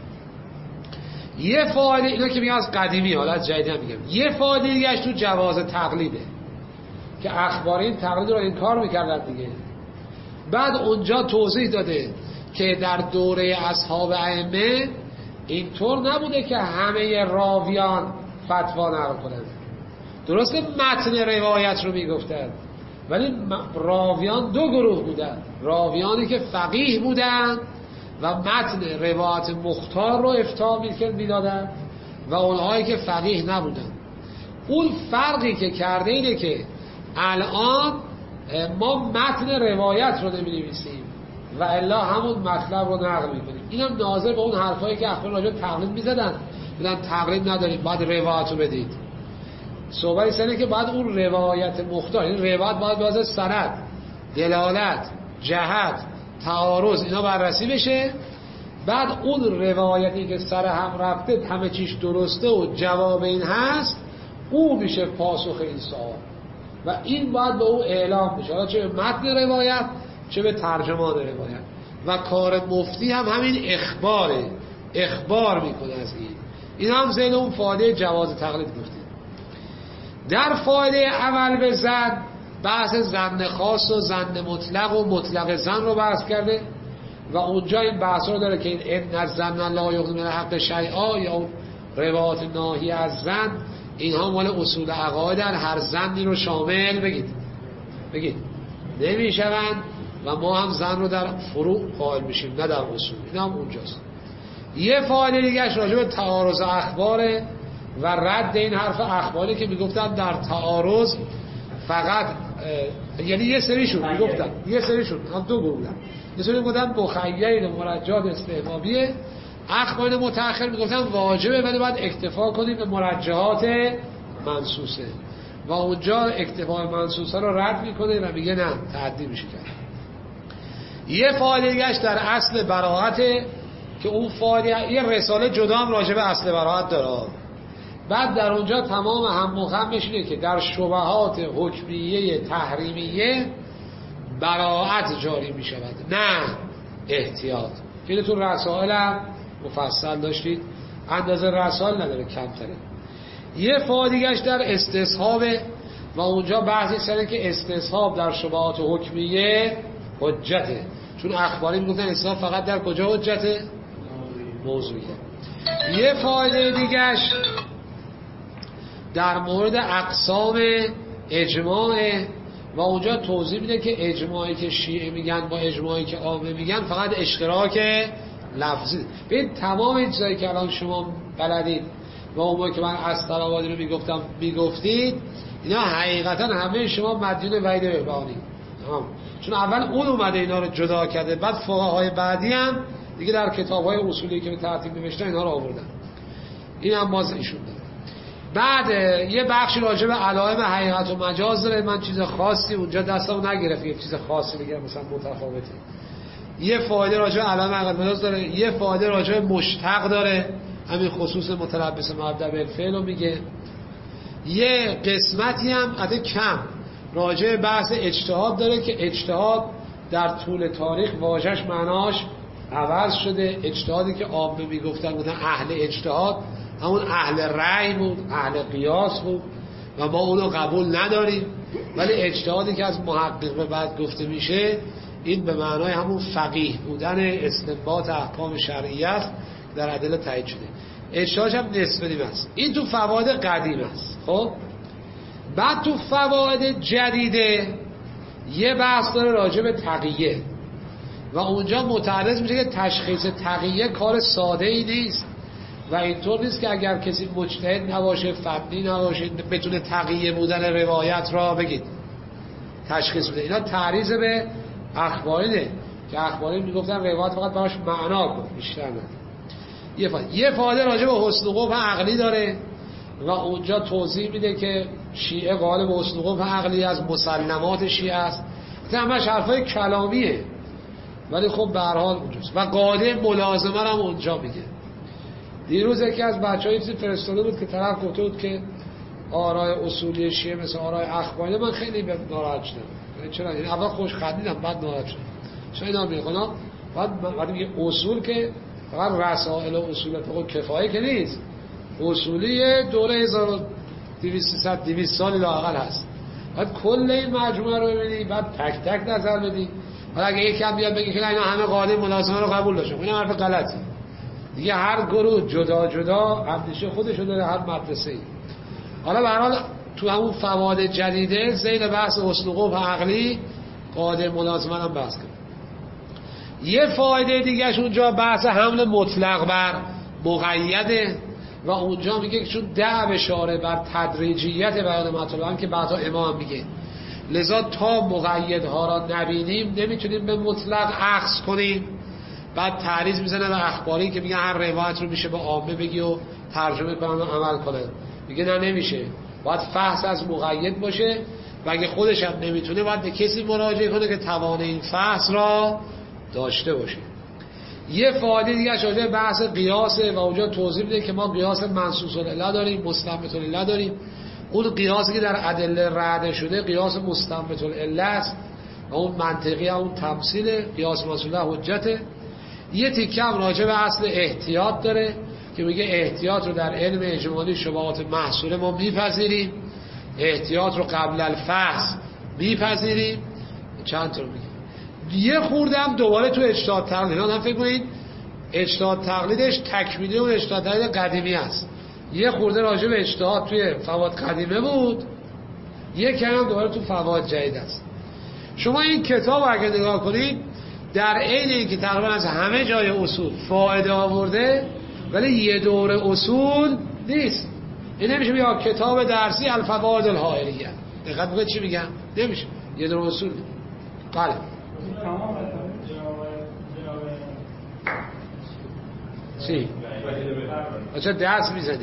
یه فایده اینا که میگم از قدیمی، حالا از جدید هم میگم. یه فایده دیگه‌اش تو جواز تقلیده که اخباری این تقلید رو انکار میکردن دیگه. بعد اونجا توضیح داده که در دوره اصحاب ائمه اینطور نبوده که همه راویان فتوا نقل کنند. درسته متن روایت رو میگفتن ولی راویان دو گروه بودن، راویانی که فقیه بودن و متن روایت مختار رو افتاء میدادن و اونهایی که فقیه نبودن. اون فرقی که کرده اینه که الان ما متن روایت رو نمی‌نویسیم و الا همون مطلب رو نقل می‌کنیم. اینم ناظر به اون حرفایی که اخبار راجع به تقلید می‌زدن، میگن تقلید نداریم باید روایت رو بدید. صحبت اینه که بعد اون روایت مختار، این روایت باید باز سند، دلالت، جهت، تعارض اینا بررسی بشه. بعد اون روایتی که سر هم رفته همه چیش درسته و جواب این هست، او میشه پاسخ این سوال و این باید به او اعلام بشه، حالا چه به متن روایت چه به ترجمان روایت. و کار مفتی هم همین اخباره، اخبار میکنه از این. این هم زیل اون فایده جواز تقلید گفتیم. در فایده اول به زن بحث زن خاص و زن مطلق و مطلق زن رو بحث کرده و اونجا این بحث رو داره که این ان الزن لا یغنی من حق شیئا یا روایات ناهی از زن، اینها مال اصول عقایدن، هر زنی رو شامل بگید بگید نمیشوند و ما هم زن رو در فروع قائل میشیم نه در اصول. این هم اونجاست. یه فایده دیگهش راجع به تعارض اخباره و رد این حرف اخباری که میگفتن در تعارض فقط یعنی یه سریشون میگفتن یه سریشون هم دو گروه بودن، یه سری میگفتن مخیل مرجحات استحبابیه، اخبار متأخر میگفتن واجبه ولی باید اکتفا کنیم به مرجحات منصوصه و اونجا اکتفا منصوصه رو رد میکنه و میگه نه تعدی میشه کرد. یه فایده دیگهش در اصل براءته که اون فایده یه رساله جدا هم راجع به اصل براءت داره. بعد در اونجا تمام هم مخمش اینه که در شبهات حکمیه تحریمیه براءت جاری می شود نه احتیاط. که تو رسائل هم مفصل داشتید، اندازه رسائل نداره کمتره. یه فایدهش در استصحابه و اونجا بحثی سره که استصحاب در شبهات حکمیه حجته، چون اخباری میگفتن استصحاب فقط در کجا حجته؟ موضوعیه. یه فایده دیگهش در مورد اقسام اجماع و اونجا توضیح میده که اجماعی که شیعه میگن با اجماعی که عامه میگن فقط اشتراک لفظی. ببین تمام این چیزایی که الان شما بلدید و اون موقع که من اسطرآبادی رو میگفتم میگفتید اینا حقیقتا همه شما مدیون وحید بهبهانی، چون اول اون اومده اینا رو جدا کرده، بعد فقهای بعدی هم دیگه در کتاب‌های اصولی که به ترتیب نوشتن اینا رو آوردن. این هم باز ایشون داره. بعد یه بخشی راجع به علائم حقیقت و مجاز داره. من چیز خاصی اونجا دستمو نگرفت یه چیز خاصی بگم مثلا متفاوته. یه فایده راجع به علائم حقیقت و مجاز داره، یه فایده راجع به مشتق داره، همین خصوص متلبس مبدأ بالفعل رو میگه. یه قسمتی هم البته کم راجع به بحث اجتهاد داره که اجتهاد در طول تاریخ واژه‌اش معناش عوض شده. اجتهادی که عامه میگفتن بودن اهل اجتهاد همون اهل رأی بود، اهل قیاس بود و ما اونو قبول نداریم، ولی اجتهادی که از محقق به بعد گفته میشه این به معنای همون فقیه بودن استنباط احکام شرعی است در ادله تایید شده. اجتهادش هم نسبی نیم است. این تو فواید قدیم است. خب بعد تو فواید جدیده یه بحث داره راجع به تقیه و اونجا متعرض میشه که تشخیص تقیه کار ساده ای نیست و اینطور نیست که اگر کسی مجتهد نباشه، فنی نباشه، بتونه تقیه بودن روایت را بگید تشخیص بده. اینا تعریض به اخبارینه که اخبارین میگفتن روایت فقط براش معنا کن بیشتر نه. یه فایده یه فایده راجع به حسن قبح عقلی داره و اونجا توضیح میده که شیعه قائل به حسن قبح عقلی از مسلمات شیعه است. همش حرفای کلامیه ولی خب به هر حال اونجاست. و قاعده ملازمه هم اونجا میگه. دیروز یکی از بچه‌ها چیزی فرستاده بود که طرف گفته بود که آرای اصولی شیعه مثل آرای اخباری، من خیلی ناراحت شدم. چرا؟ یعنی اول خوش خندیدم بعد ناراحت شدم. چرا اینا میگن؟ بعد بعد میگه اصول که فقط رسائل و اصول فقط کفایه که نیست. اصولی دوره هزار و دویست سالی لااقل هست. بعد کل این مجموعه رو ببینی، بعد تک تک نظر بدی. حالا اگه یکی هم بیاد بگه که اینا همه قاعده ملازمه رو قبول داشتن، این حرف غلطه. دیگه هر گروه جدا جدا اندیشه خودشو داره، هر مدرسه‌ای. حالا به هر حال تو همون فواید جدیده زیر بحث حسن قبح عقلی قاعده ملازمه هم بحث کنه. یه فایده دیگهش اونجا بحث حمل مطلق بر مقیده و اونجا میگه که چون ده اشاره بر تدریجیت بیان مطلب هم که بعدا امام میگه، لذا تا مقیدها را نبینیم نمیتونیم به مطلق اخذ کنیم. بعد تعریض میزنه به اخباری که میگه هر روایت رو میشه به عامه بگی و ترجمه کنن و عمل کنن. میگه نه نمیشه، باید فحص از مقید باشه و اگه خودش هم نمیتونه باید به کسی مراجعه کنه که توان این فحص را داشته باشه. یه فایده دیگه شده بحث قیاسه و اونجا توضیح میده که ما قیاس منصوص العله داریم، مستنبط العله داریم. اون قیاسی که در ادله رد شده قیاس مستنبط العله است و اون منطقی هم اون تمثیل قیاس منصوص العله حجته. یه تیکه هم راجع به اصل احتیاط داره که میگه احتیاط رو در علم اجمالی شبهات محصوره ما میپذیریم، احتیاط رو قبل الفحص میپذیریم. چند تا میگه. یه خوردم دوباره تو اجتهاد تقلید، هم فکر کنید اجتهاد تقلیدش تکمیلی و اجتهاد تقلید قدیمی است. یه خورده راجع به اجتهاد توی فوائد قدیمه بود، یه کمی هم دوباره تو فوائد جدید است. شما این کتاب اگه نگاه کنید در عین اینکه تقریبا از همه جای اصول فایده آورده ولی یه دوره اصول نیست. این نمیشه بیا کتاب درسی الفوائد الهائریه. دقت بکنید چی میگم؟ نمیشه یه دوره اصول. بله چی؟ بچه درس میزنید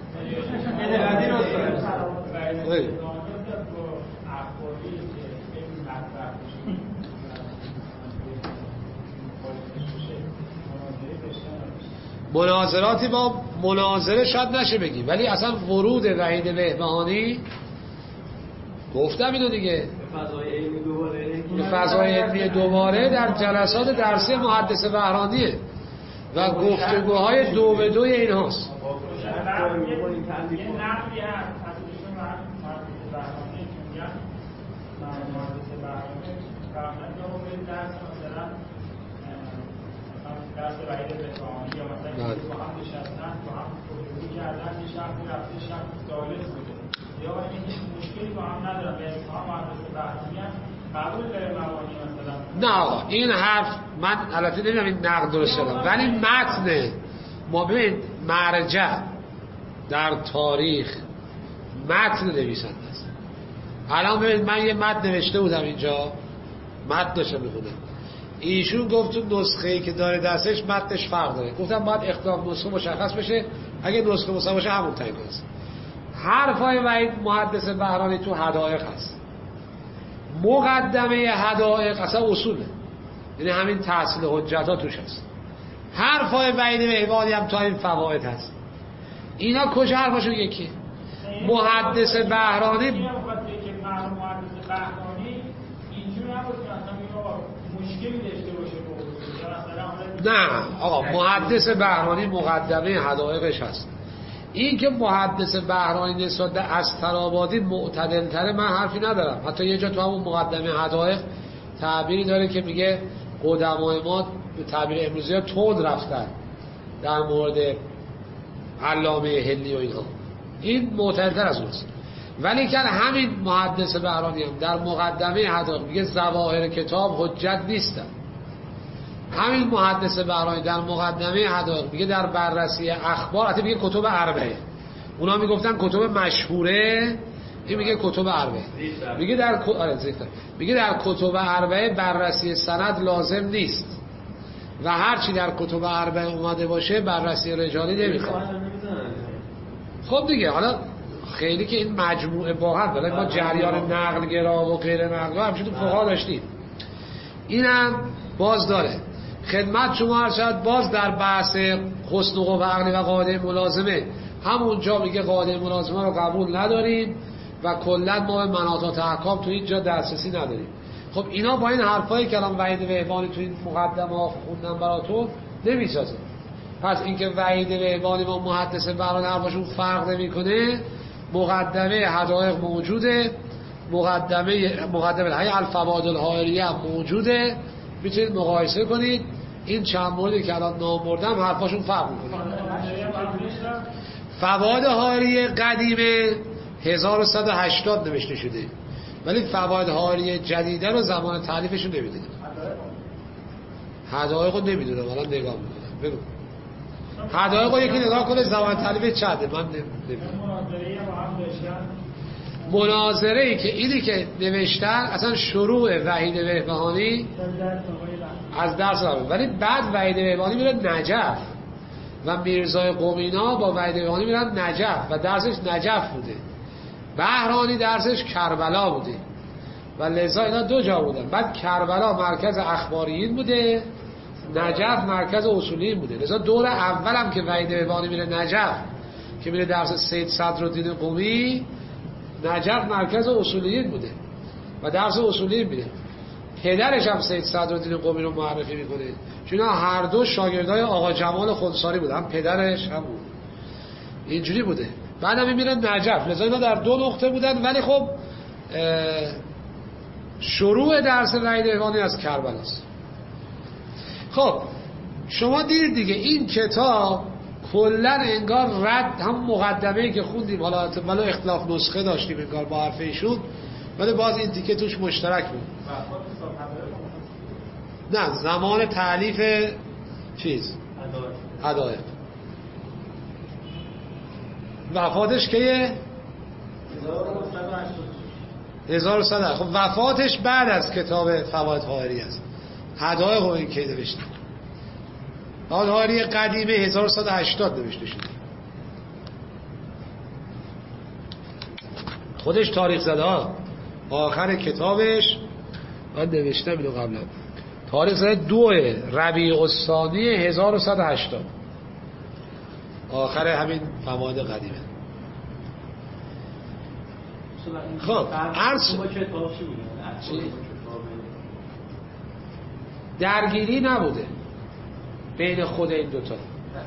مناظراتی با مناظره شاید نشه بگی، ولی اصلا ورود وحید بهبهانی گفتم اینو دیگه به فضای علمی دوباره در جلسات درسی محدث بهرانیه و گفتگوهای دو به دوی این هاست. درس وحید بهبهانی یا مثلا با هم نشستن با هم گفتگو کردن یه شخصی رفته شخص دالس بوده یا این هیچ مشکلی با هم ندارن به اسمها محدث بهرانی هم قبول داره مبانی مثلا. نه آقا این حرف من البته نمیدونم این نقد درست شدم ولی متن ما ببین مرجع در تاریخ متن نویسنده است. الان ببین من یه متن نوشته بودم اینجا، متنش رو میخونم، ایشون گفت تو نسخه‌ای که داره دستش متنش فرق داره. گفتم باید اختلاف نسخه مشخص بشه، اگه نسخه مشخص باشه همون تعیین است. حرفای وحید محدث بهرانی تو حدائق هست، مقدمه حدائق اصلا اصوله، یعنی همین تحصیل حجت ها توش هست. حرفای وحید بهبهانی هم تو این فواید هست. اینا کجا حرفاشون یکی؟ محدث بهرانی محدث بهرانی اینجوری نبود که اصلا مشکلی داشته باشه با نه آقا محدث بهرانی مقدمه حدائقش هست. این که محدث بهرانی نسبت به اسطرآبادی معتدل تره من حرفی ندارم. حتی یه جا تو همون مقدمه حدائق تعبیری داره که میگه قدمای ما به تعبیر امروزی ها تند رفتن در مورد علامه هلی و اینها، این معتدل تر از اونست. ولی که همین محدث بهرانی هم در مقدمه حدائق میگه ظواهر کتاب حجت نیستن. همین محدث بهرانی در مقدمه حدائق میگه در بررسی اخبار، حتی میگه کتب اربعه، اونا میگفتن کتب مشهوره، این میگه کتب اربعه، میگه در آره میگه در کتب اربعه بررسی سند لازم نیست و هر چی در کتب اربعه اومده باشه بررسی رجالی نمیخواد. خب دیگه حالا خیلی که این مجموعه با هم ولی ما جریان نقل گرا و غیر نقل همچنین تو فقها داشتیم، اینم باز داره. خدمت شما هر شد باز در بحث حسن و عقلی و قاعده ملازمه همونجا میگه قاعده ملازمه رو قبول نداریم و کلا ما به مناطات احکام تو اینجا دسترسی نداریم. خب اینا با این حرفایی که الان وحید بهبهانی تو این مقدمه ها خوندن براتون نمیسازه. پس اینکه وحید بهبهانی با محدث بهرانی حرفاشون فرق نمیکنه، مقدمه حدائق موجوده، مقدمه مقدمه های الفوائد الهائریه هم موجوده، میتونید مقایسه کنید. این چند موردی که الان نام بردم حرفاشون فرق میکنه. فوائد هائریه قدیمه هزار و صد و هشتاد نوشته شده ولی فوائد هائریه جدیده رو زمان تالیفشون نمیدونم. حدائق رو نمیدونم الان نگاه میکنم. بگو حدائق رو یکی نگاه کنه زمان تالیف چنده من نمیدونم. مناظره ای که اینی که نوشتن اصلا شروع وحید بهبهانی از درس آمد، ولی بعد وحید بهبهانی میره نجف و میرزای قمینا با وحید بهبهانی میرن نجف و درسش نجف بوده، بهرانی درسش کربلا بوده و لذا اینا دو جا بودن. بعد کربلا مرکز اخباریین بوده، نجف مرکز اصولیین بوده. لذا دور اولم که وحید بهبهانی میره نجف که میره درس سید صدرالدین قمی، نجف مرکز اصولیین بوده و درس اصولیین میده. پدرش هم سید صدرالدین قمی رو معرفی میکنه چون هر دو شاگردای آقا جمال خونساری بودن، هم پدرش هم بود. اینجوری بوده. بعد هم میرن نجف. لذا اینا در دو نقطه بودن ولی خب شروع درس وحید بهبهانی از کربلاست. خب شما دیدید دیگه این کتاب کلا انگار رد هم مقدمه‌ای که خوندیم، حالا ولو اختلاف نسخه داشتیم انگار با حرف ایشون، ولی باز این تیکه توش مشترک بود. نه زمان تألیف چیز هدایق. وفاتش کیه؟ هزار و صد. خب وفاتش بعد از کتاب فواید حائری است. هدایق رو این کی نوشته؟ فواید حائری قدیمه هزار و صد و هشتاد نوشته شده. خودش تاریخ زده ها. آخر کتابش من نوشتم اینو قبلا، تاریخ زده دو ربیع الثانی هزار و صد و هشتاد، آخر همین فواید قدیمه. خب عرض درگیری نبوده بین خود این دوتا.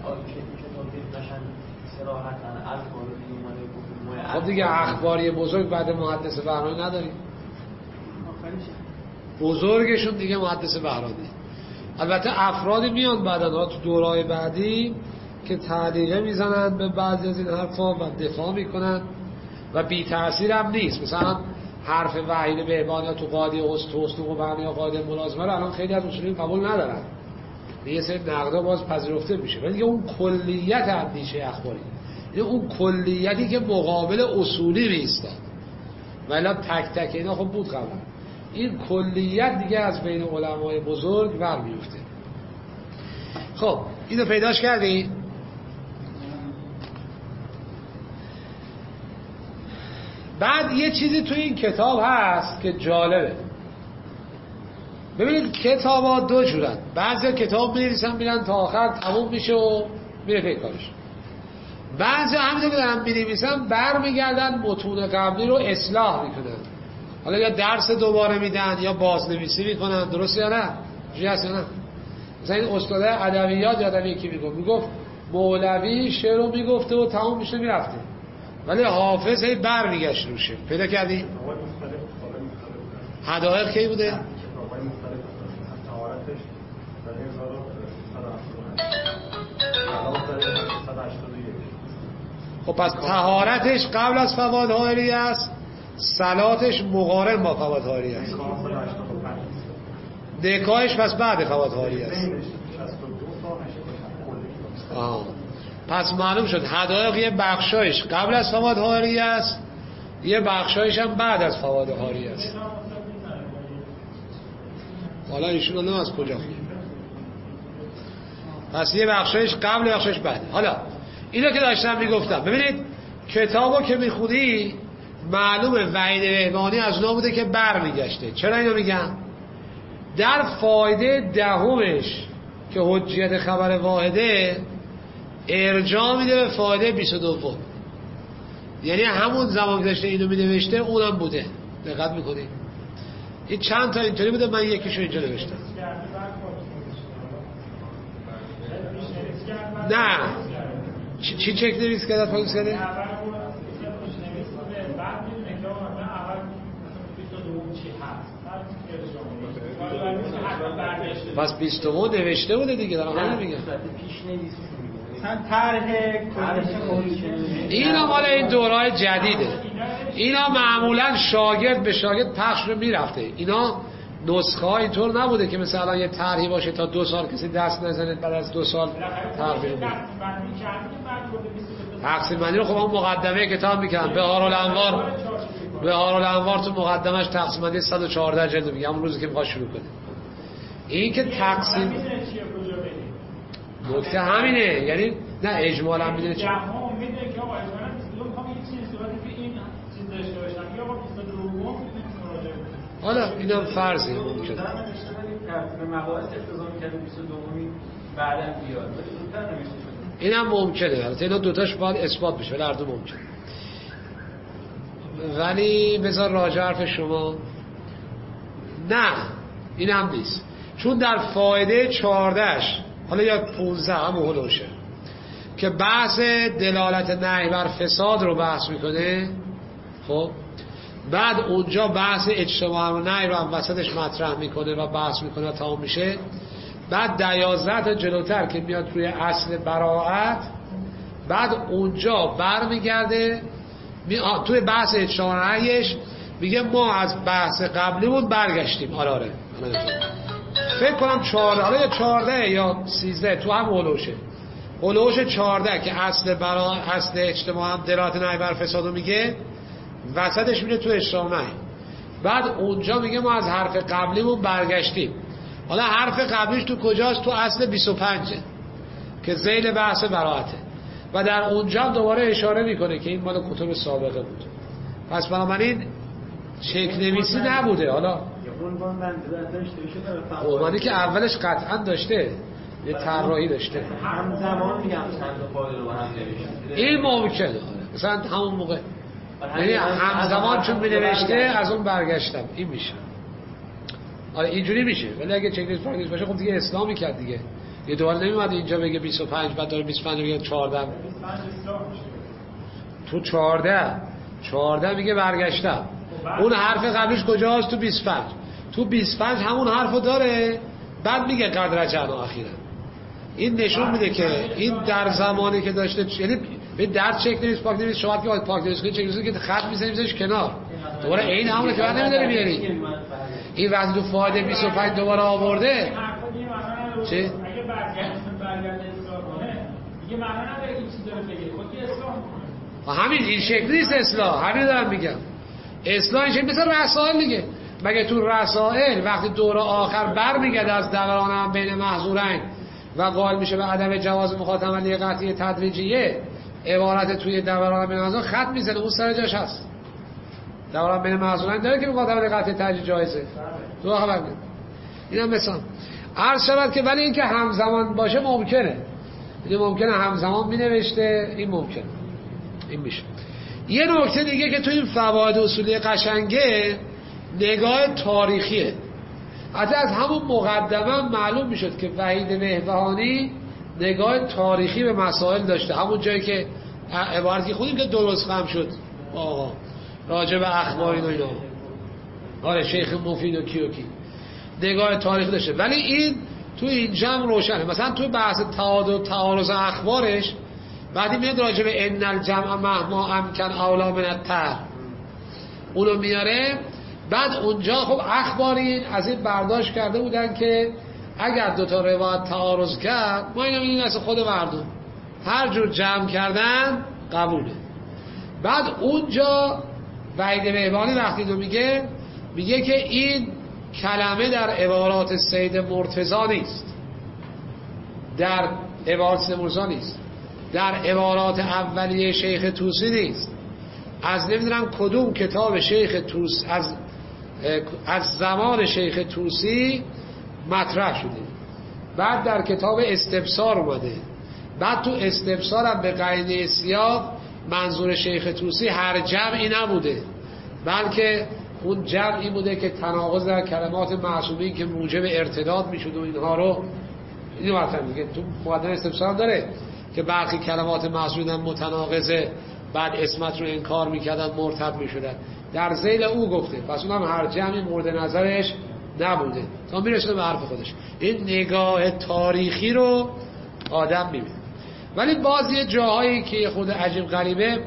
خب دیگه اخباری بزرگ بعد محدث بهرانی نداریم، بزرگشون دیگه محدث بهرانی. البته افرادی میان بعداً تو دورهای بعدی که تعلیقه میزنن به بعضی از این حرفا و دفاع میکنن و بی تأثیر هم نیست. مثلا حرف وحید بهبانی یا تو قاعده استوست و بنی یا قاعده ملازمه رو الان خیلی از اصولیین قبول ندارن، یه سری نقدا باز پذیرفته میشه، ولی دیگه اون کلیت اندیشه اخباری، یعنی اون کلیتی که مقابل اصولی میایستاد، ولی تک تک اینا خب بود قبلا، این کلیت دیگه از بین علمای بزرگ برمیفته. خب اینو پیداش کردی؟ بعد یه چیزی تو این کتاب هست که جالبه. ببینید کتاب ها دو جورن، بعضی کتاب می‌نویسن میرن تا آخر تموم میشه و میره پی کارش، بعضی همینطور که دارن می‌نویسن برمیگردن متون قبلی رو اصلاح میکنن، حالا یا درس دوباره میدن یا بازنویسی میکنن. درسته یا نه؟ چیزی هست یا نه؟ مثلا این استاد ادبیات یادم یکی میگفت میگفت مولوی شعر رو میگفته و تموم میشه میرفته، ولی حافظ هی برمیگشت روشه. پیدا کردی؟ هدایق کی بوده؟ خب پس طهارتش قبل از فواید حائری است، صلاتش مقارن با فواید حائری است، نکاحش پس بعد فواید حائری است. آه. پس معلوم شد هدایق یه بخشایش قبل از فواید حائری است، یه بخشایش هم بعد از فواید حائری است. حالا ایشون نه از کجا میگه؟ پس یه بخشایش قبل و بخشایش بعد. حالا اینو که داشتم میگفتم، ببینید کتابو که میخونی معلومه وحید بهبانی از اونها بوده که برمیگشته. چرا اینو میگم؟ در فایده دهمش که حجیت خبر واحده ارجاع میده به فایده بیست و دو، یعنی همون زمان که داشته اینو مینوشته اونم بوده. دقت میکنید این چند تا اینطوری بوده، من یکیشو اینجا نوشتم. نه چی, چی چک نویس کرده پاکیز کرده؟ پس بیست و دو نوشته بوده دیگه، دارم همین میگم. اینا مال این دورهای جدیده، اینا معمولا شاگرد به شاگرد پخش رو میرفته. اینا نسخه ها اینطور نبوده که مثلا یه طرحی باشه تا دو سال کسی دست نزنه بعد از دو سال طرح بیرون بیاد. تقسیم بندی رو خب هم مقدمه کتاب میکنن. بهارالانوار بهارالانوار تو مقدمش تقسیم بندی صد و چهارده جلد میگه، همون روزی که میخواد شروع کنه. این که تقسیم نکته همینه، یعنی نه اجمالا میدونه چه حالا اینم فرضی ممکنه ترتیب مباحث اختزام کرده بیست و دومی بعداً بیاد، ولی زودتر نوشته شده. اینم ممکنه، البته اینا دوتاش باید اثبات بشه، ولی هر دو ممکنه. ولی بذار راجع حرف شما نه اینم نیست، چون در فایده چهاردهش حالا یا پونزده هم هلوشه که بحث دلالت نهی بر فساد رو بحث میکنه. خب بعد اونجا بحث اجتماع و نهی رو هم وسطش مطرح میکنه و بحث میکنه و تمام میشه. بعد دوازده تا جلوتر که میاد روی اصل براءت بعد اونجا برمیگرده می... توی بحث اجتماع رأیش میگه ما از بحث قبلیمون برگشتیم. آره آره فکر کنم چهارده، حالا یا چهارده یا سیزده تو هم هلوشه هلوش چهارده که اصل برا اصل اجتماع هم دلالت نهی بر فسادو میگه، وسطش میره تو اجتماع نهی. بعد اونجا میگه ما از حرف قبلیمون برگشتیم. حالا حرف قبلیش تو کجاست؟ تو اصل بیست و پنج که ذیل بحث براءته و در اونجا هم دوباره اشاره میکنه که این مال کتب سابقه بود. پس بنابراین چک نویسی نبوده. حالا عنوانی که اولش قطعا داشته یه طراحی داشته، همزمان میگم چند فایل رو هم نوشته، این ممکنه مثلا همون موقع یعنی همزمان چون می نوشته از اون برگشتم این میشه. آره اینجوری میشه. ولی اگه چک نویس پراکتیس باشه خب دیگه اسلامی کرد دیگه. یه دوباره نمیاد اینجا بگه بیست و پنج بعد داره بیست و پنج میگه چهارده. تو چهارده چهارده میگه برگشتم. اون حرف قبلش کجاست؟ تو بیست و پنج. تو بیست و پنج همون حرفو داره بعد میگه قد رجعنا اخیرا. این نشون میده که این در زمانی که داشته یعنی به در چک نویس پاک نویس شما که پاک نویس کنید چک نویس که خط میزنید میذاریش کنار دوباره عین همونه که بعد نمیداری بیاری. این وقتی تو فایده بیست و پنج دوباره آورده چی؟ اگه برگرد برگرد اصلاح کنه دیگه معنا نداره این چیز داره بگه خودی اصلاح کنه. همین این شکلی نیست اصلاح. همین دارم میگم اصلاحش مثل رسائل دیگه. مگه تو رسائل وقتی دور آخر برمیگرده از دوران هم بین محظورین و قائل میشه به عدم جواز مخاطبه علی قطعی تدریجیه، عبارت توی دوران بین محظورین خط میزنه اون سر جاش هست. دوران بین محظورین داره که مخاطبه علی قطعی تدریجی جایزه. تو خبر میاد. اینم مثلا عرض شود که ولی اینکه همزمان باشه ممکنه. این ممکنه همزمان مینوشته، این ممکنه. این میشه. یه نکته دیگه که تو این فواید اصولی قشنگه نگاه تاریخیه. حتی از همون مقدمه معلوم میشد که وحید بهبهانی نگاه تاریخی به مسائل داشته. همون جایی که عبارتی خودیم که درست هم شد آقا راجع به اخباری و اینا، آره شیخ مفید و کی و کی نگاه تاریخی داشته. ولی این تو اینجا هم روشنه. مثلا تو بحث تعادل و تعارض اخبارش بعدی میاد راجع به ان الجمع مهما امکن اولا من التر اونو میاره. بعد اونجا خب اخبارین از این برداشت کرده بودن که اگر دوتا روایت تعارض کرد ما اینو میدیم از خود مردم هر جور جمع کردن قبوله. بعد اونجا وحید بهبهانی وقتی اینو میگه میگه که این کلمه در عبارات سید مرتضی نیست، در عبارات سید مرتضی نیست، در عبارات اولیه شیخ طوسی نیست، از نمیدونم کدوم کتاب شیخ طوسی از از زمان شیخ طوسی مطرح شده. بعد در کتاب استبصار اومده. بعد تو استبصار هم به قرینه سیاق منظور شیخ طوسی هر جمعی نبوده بلکه اون جمعی بوده که تناقض در کلمات معصومین که موجب ارتداد میشد و اینها رو اینو مطرح میگه. تو مقدمه استبصار داره که برخی کلمات معصومین متناقضه بعد اسمت رو انکار میکردن مرتد میشدن. در ذیل او گفته پس اونم هر جمعی مورد نظرش نبوده تا میرسه به حرف خودش. این نگاه تاریخی رو آدم میبینه. ولی باز یه جاهایی که خود عجیب غریبه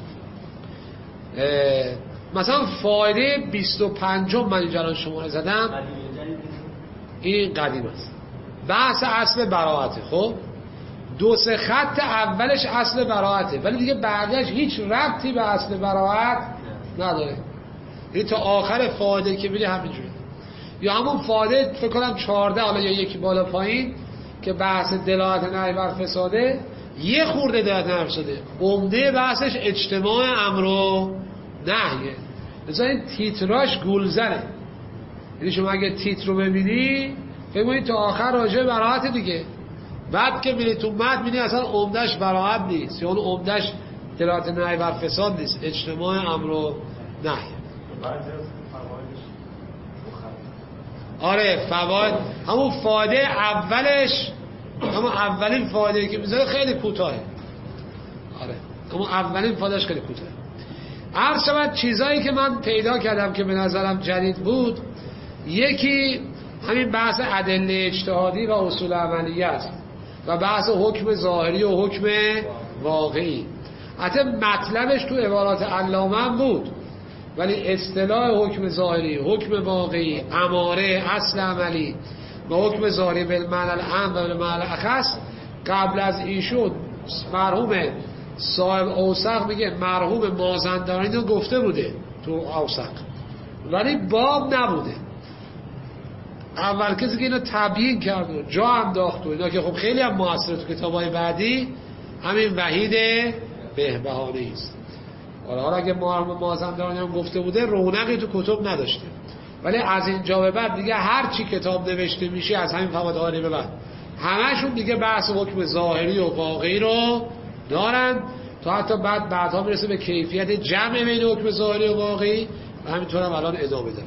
مثلا فایده بیست و پنجم من اینجا الان شماره زدم این قدیم است بحث اصل براءته. خب دو سه خط اولش اصل براءته ولی دیگه بعدش هیچ ربطی به اصل براءت نداره. این تا آخر فایده که میره همینجوری. یا همون فایده فکر کنم چهارده حالا یا یکی بالا پایین که بحث دلالت نهی بر فساده یه خورده دلالت نهی بر فساده عمده بحثش اجتماع امر و نهیه. مثلا این تیتراش گولزنه. یعنی شما اگه تیتر رو ببینی فکر کنید تا آخر راجع براءت دیگه. بعد که میری تو متن میبینی اصلا عمدهش براءت نیست یا اون عمدهش دلالت نهی بر فساد نیست، اجتماع امر و نهی. آره فواید همون فایده اولش همون اولین فایده که میذاره خیلی کوتاهه. آره همون اولین فایدهش خیلی کوتاهه. عرض شود چیزایی که من پیدا کردم که به نظرم جدید بود یکی همین بحث ادله اجتهادی و اصول عملیه است و بحث حکم ظاهری و حکم واقعی. حتی مطلبش تو عبارات علامه هم بود، ولی اصطلاح حکم ظاهری، حکم واقعی، اماره، اصل عملی و حکم ظاهری بالمعنی العام و بالمعنی الاخص قبل از ایشون مرحوم صاحب اوسق میگه مرحوم مازندرانی رو گفته بوده تو اوسق، ولی باب نبوده. اول کسی که اینو تبیین کرد و جا انداخت و اینا که خب خیلی هم موثره تو کتابای بعدی همین وحید بهبهانی است. حالا حالا اگه مرحوم مازندرانی هم گفته بوده رونقی تو کتب نداشته، ولی از اینجا به بعد دیگه هر چی کتاب نوشته میشه از همین فواد هاری به بعد همشون دیگه بحث حکم ظاهری و واقعی رو دارن، تا حتی بعد بعدها میرسه به کیفیت جمع بین حکم ظاهری و واقعی و همینطور هم الان ادامه داره.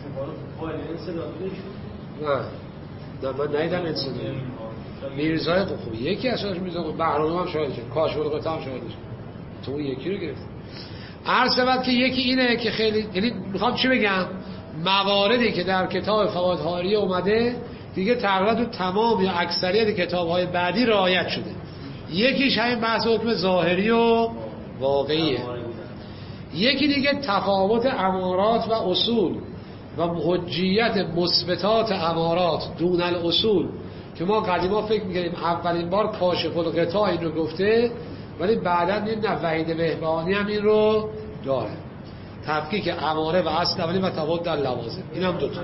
نه نه من نیدم انسان میرزای خوبی یکی از شاید میرزای خوبی بحرانو هم شاید شد، کاشف القطع هم شاید شد، تو اون یکی رو گرفت. عرض شود که یکی اینه که خیلی، یعنی میخوام چی بگم، مواردی که در کتاب فواد هاری اومده دیگه تقریبا تو تمام یا اکثریت کتاب‌های بعدی رعایت شده. یکیش همین بحث حکم ظاهری و واقعیه. یکی دیگه تفاوت امارات و اصول و حجیت مثبتات امارات دون الاصول که ما قدیما فکر می‌کردیم اولین بار کاشف القطاع این رو گفته، ولی بعداً دیدیم نه وحید بهبهانی هم این رو داره. تفکیک اماره و اصل اولی و تفاوت در لوازم، این هم دوتا.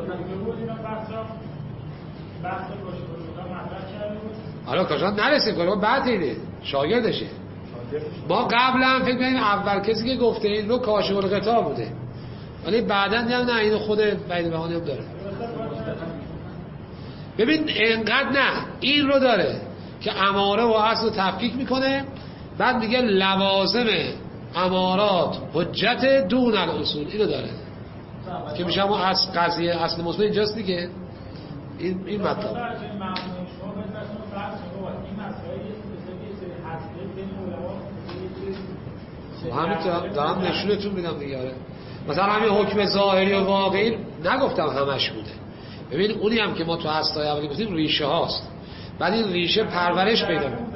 حالا کجا نرسیم کنیم بعد اینه شاگردشه. ما قبلا فکر کنیم اول کسی که گفته این رو کاشف القطاع بوده، ولی بعداً دیدم نه این خود وحید بهبهانی هم داره. ببین اینقدر نه این رو داره که اماره و اصل رو تفکیک میکنه، بعد میگه لوازم امارات حجت دون الاصول، اینو داره که میشه همون اصل قضیه اصل مثبت اینجاست دیگه. این این مطلب همین دارم نشونتون میدم دیگه. مثلا همین حکم ظاهری و واقعی نگفتم همش بوده. ببین اونی هم که ما تو هستای اولی گفتیم ریشه هاست، بعد این ریشه پرورش پیدا میکنه.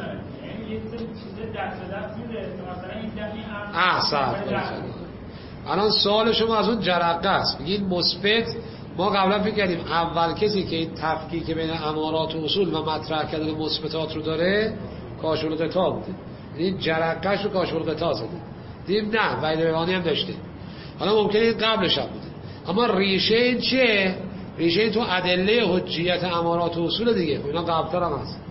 احسن. الان سوال شما از اون جرقه است، میگید مثبت. ما قبلا فکر کردیم اول کسی که این تفکیک بین امارات و اصول و مطرح کردن مثبتات رو داره کاشف القطاع بوده، این جرقه‌اش رو کاشف القطاع زده. دیم نه وحید بهبهانی هم داشته، حالا ممکنه این قبلش هم بوده، اما ریشه این چیه؟ ریشه این تو ادله حجیت امارات و اصول دیگه، اینا قبل‌تر هم هست.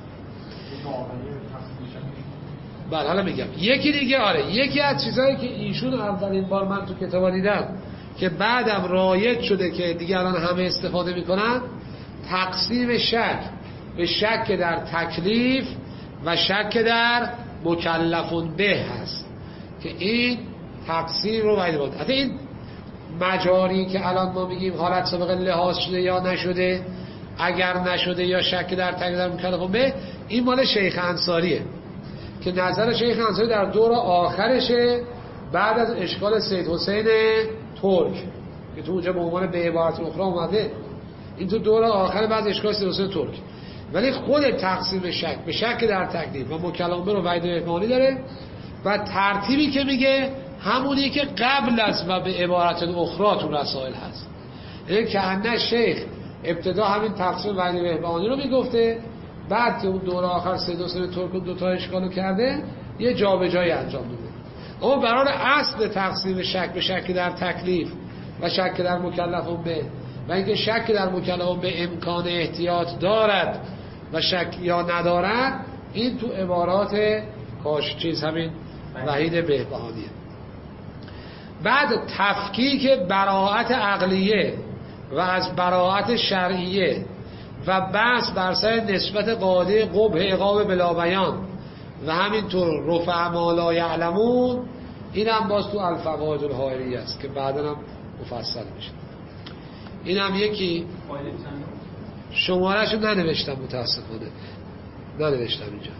بله حالا میگم یکی دیگه. آره یکی از چیزایی که ایشون اولین بار من تو کتابا دیدم که بعدم رایج شده که دیگه الان همه استفاده میکنن، تقسیم شک به شک در تکلیف و شک در مکلفون به هست که این تقسیم رو باید بود. حتی این مجاری که الان ما میگیم حالت سابقه لحاظ شده یا نشده، اگر نشده یا شک در تکلیف در مکلفون به، این مال شیخ انصاریه که نظر شیخ انصاری در دور آخرشه بعد از اشکال سید حسین ترک که تو اونجا به عنوان به عبارت اخرى اومده. این تو دور آخر بعد اشکال سید حسین ترک، ولی خود تقسیم شک به شک در تکلیف و مکلفون به رو وحید بهبهانی داره و ترتیبی که میگه همونی که قبل از و به عبارت اخرى تو رسائل هست. یعنی که انه شیخ ابتدا همین تقسیم وحید بهبهانی رو میگفته، بعد که اون دور آخر سید حسین ترک دو تا اشکالو کرده یه جابجایی انجام میده. اما برای اصل تقسیم شک به شک در تکلیف و شک در مکلفون به و اینکه شک در مکلفون به امکان احتیاط دارد و شک یا ندارد، این تو عبارات کاش چیز همین وحید بهبهانیه. بعد تفکیک براءت عقلیه و از براءت شرعیه و بحث بر سر نسبت قاعده قبح عقاب بلا بیان و همینطور رفع ما لا یعلمون، این هم باز تو الفوائد الحائریه است که بعدا هم مفصل میشه. این هم یکی شماره‌شو ننوشتم متاسفانه، ننوشتم اینجا.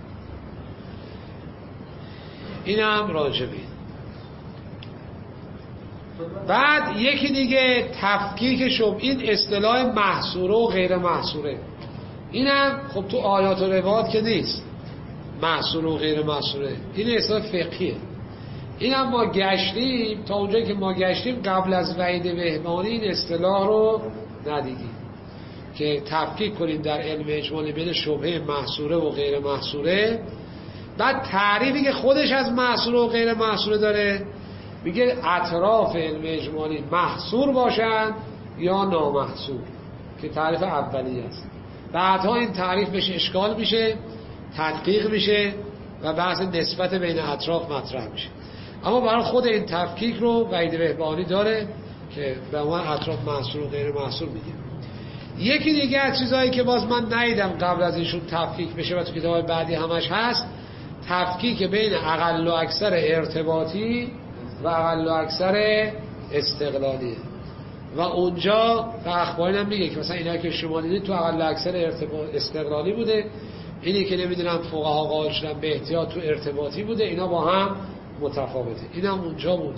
این هم راجبی. بعد یکی دیگه تفکیک شبه، این اصطلاح محصوره و غیر محصوره. این هم خب تو آیات و روایات که نیست، محصور و غیر محصوره، این اصطلاح فقهیه. این هم ما گشتیم تا اونجایی که ما گشتیم قبل از وحید بهبانی این اصطلاح رو ندیدیم که تفکیک کنیم در علم اجمالی بین شبهه محصوره و غیر محصوره. بعد تعریفی که خودش از محصوره و غیر محصوره داره میگه اطراف علم اجمالی محصور باشند یا نامحصور، که تعریف اولی است. بعدها این تعریف بشه اشکال میشه، تدقیق میشه و بحث نسبت بین اطراف مطرح میشه. اما برای خود این تفکیک رو وحید بهبانی داره که به عنوان اطراف محصور و غیر محصور میگه. یکی دیگه از چیزهایی که باز من ندیدم قبل از اینشون تفکیک بشه و تو کتاب بعدی همش هست، تفکیک بین اقل و اکثر ارتباطی و اقل و اکثر استقلالیه. و اونجا و اخباری هم میگه که مثلا اینا که شما دیدید تو اقل و اکثر ارتباط استقلالی بوده، اینی که نمیدونم فقها قائل شدن به احتیاط تو ارتباطی بوده، اینا با هم متفاوته. این هم اونجا بود.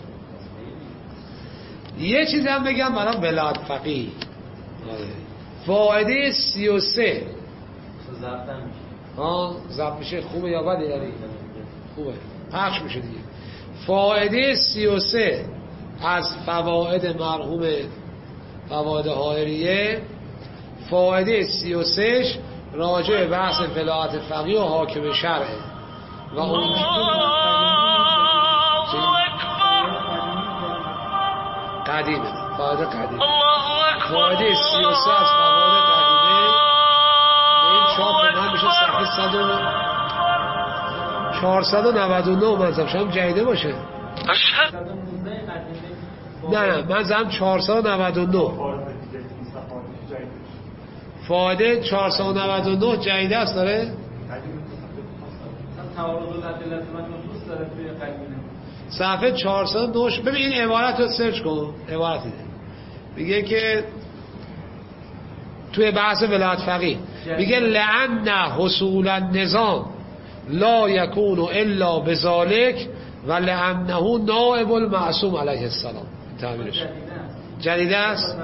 یه چیز هم بگم برای ولایت فقیه، فائده سی و سه ها ضبط میشه. خوبه یا بده؟ یعنی خوبه پخش میشه دیگه. فائده سی و سه از فواید مرحوم فواید حائریه، فائده سی و سهش راجع به بحث ولایت فقیه و حاکم شرعه و اون قدیمه، فائده قدیمه. فائده سی و سه از فواید قدیمه به این چاپ من میشه صفحه چهارصد و نود و نه. منظم شاید جدیده باشه. نه نه من زم چهارصد و نود و نه. فائده چهارصد و نود و نه جدیده است داره؟ صفحه چهارصد و نه. ببین این عبارت رو سرچ کن. عبارت اینه میگه که توی بحث ولایت فقیه میگه لأن حصول النظام لا یکون الا بذالک و لأنه نائب المعصوم علیه السلام. تعبیرش جدیده است.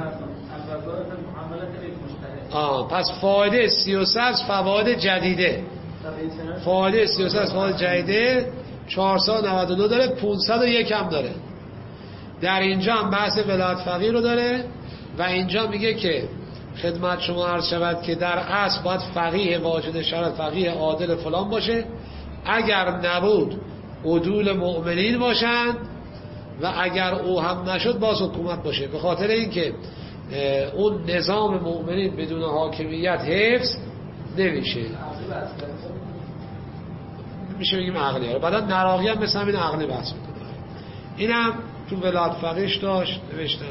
آه پس فائده سی و سه از فواید جدیده، فائده سی و سه از فواید جدیده چهارصد و نود و نه داره، پانصد و یک هم داره. در اینجا هم بحث ولایت فقیه رو داره و اینجا میگه که خدمت شما عرض شود که در اصل باید فقیه واجد شرع، فقیه عادل فلان باشه، اگر نبود عدول مؤمنین باشند و اگر او هم نشد باز حکومت باشه، به خاطر اینکه اون نظام مؤمنین بدون حاکمیت حفظ نمیشه. میشه بگیم عقلی. بعدا نراقی هم مثل همین عقلی بحث میکنه. اینم تو ولایت فقیهش داشت نوشتم.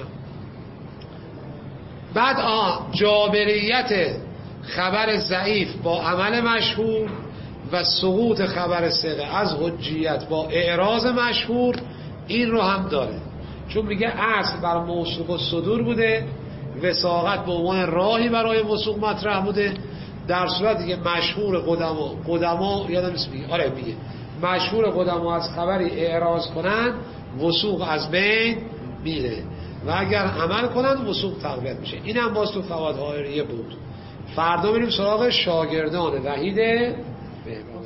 بعد آه جابریت خبر ضعیف با عمل مشهور و سقوط خبر ثقه از حجیت با اعراض مشهور، این رو هم داره. چون میگه اصل بر موثوق الصدور بوده، وثاقت به عنوان راهی برای وثوق مطرح بوده. در صورتی که مشهور قدما قدما یادم نیست میگه آره میگه مشهور قدما از خبری اعراض کنن وثوق از بین میره و اگر عمل کنن وثوق تقویت میشه. این هم باز تو فواید حائریه بود. فردا میریم سراغ شاگردان وحید بهبانی.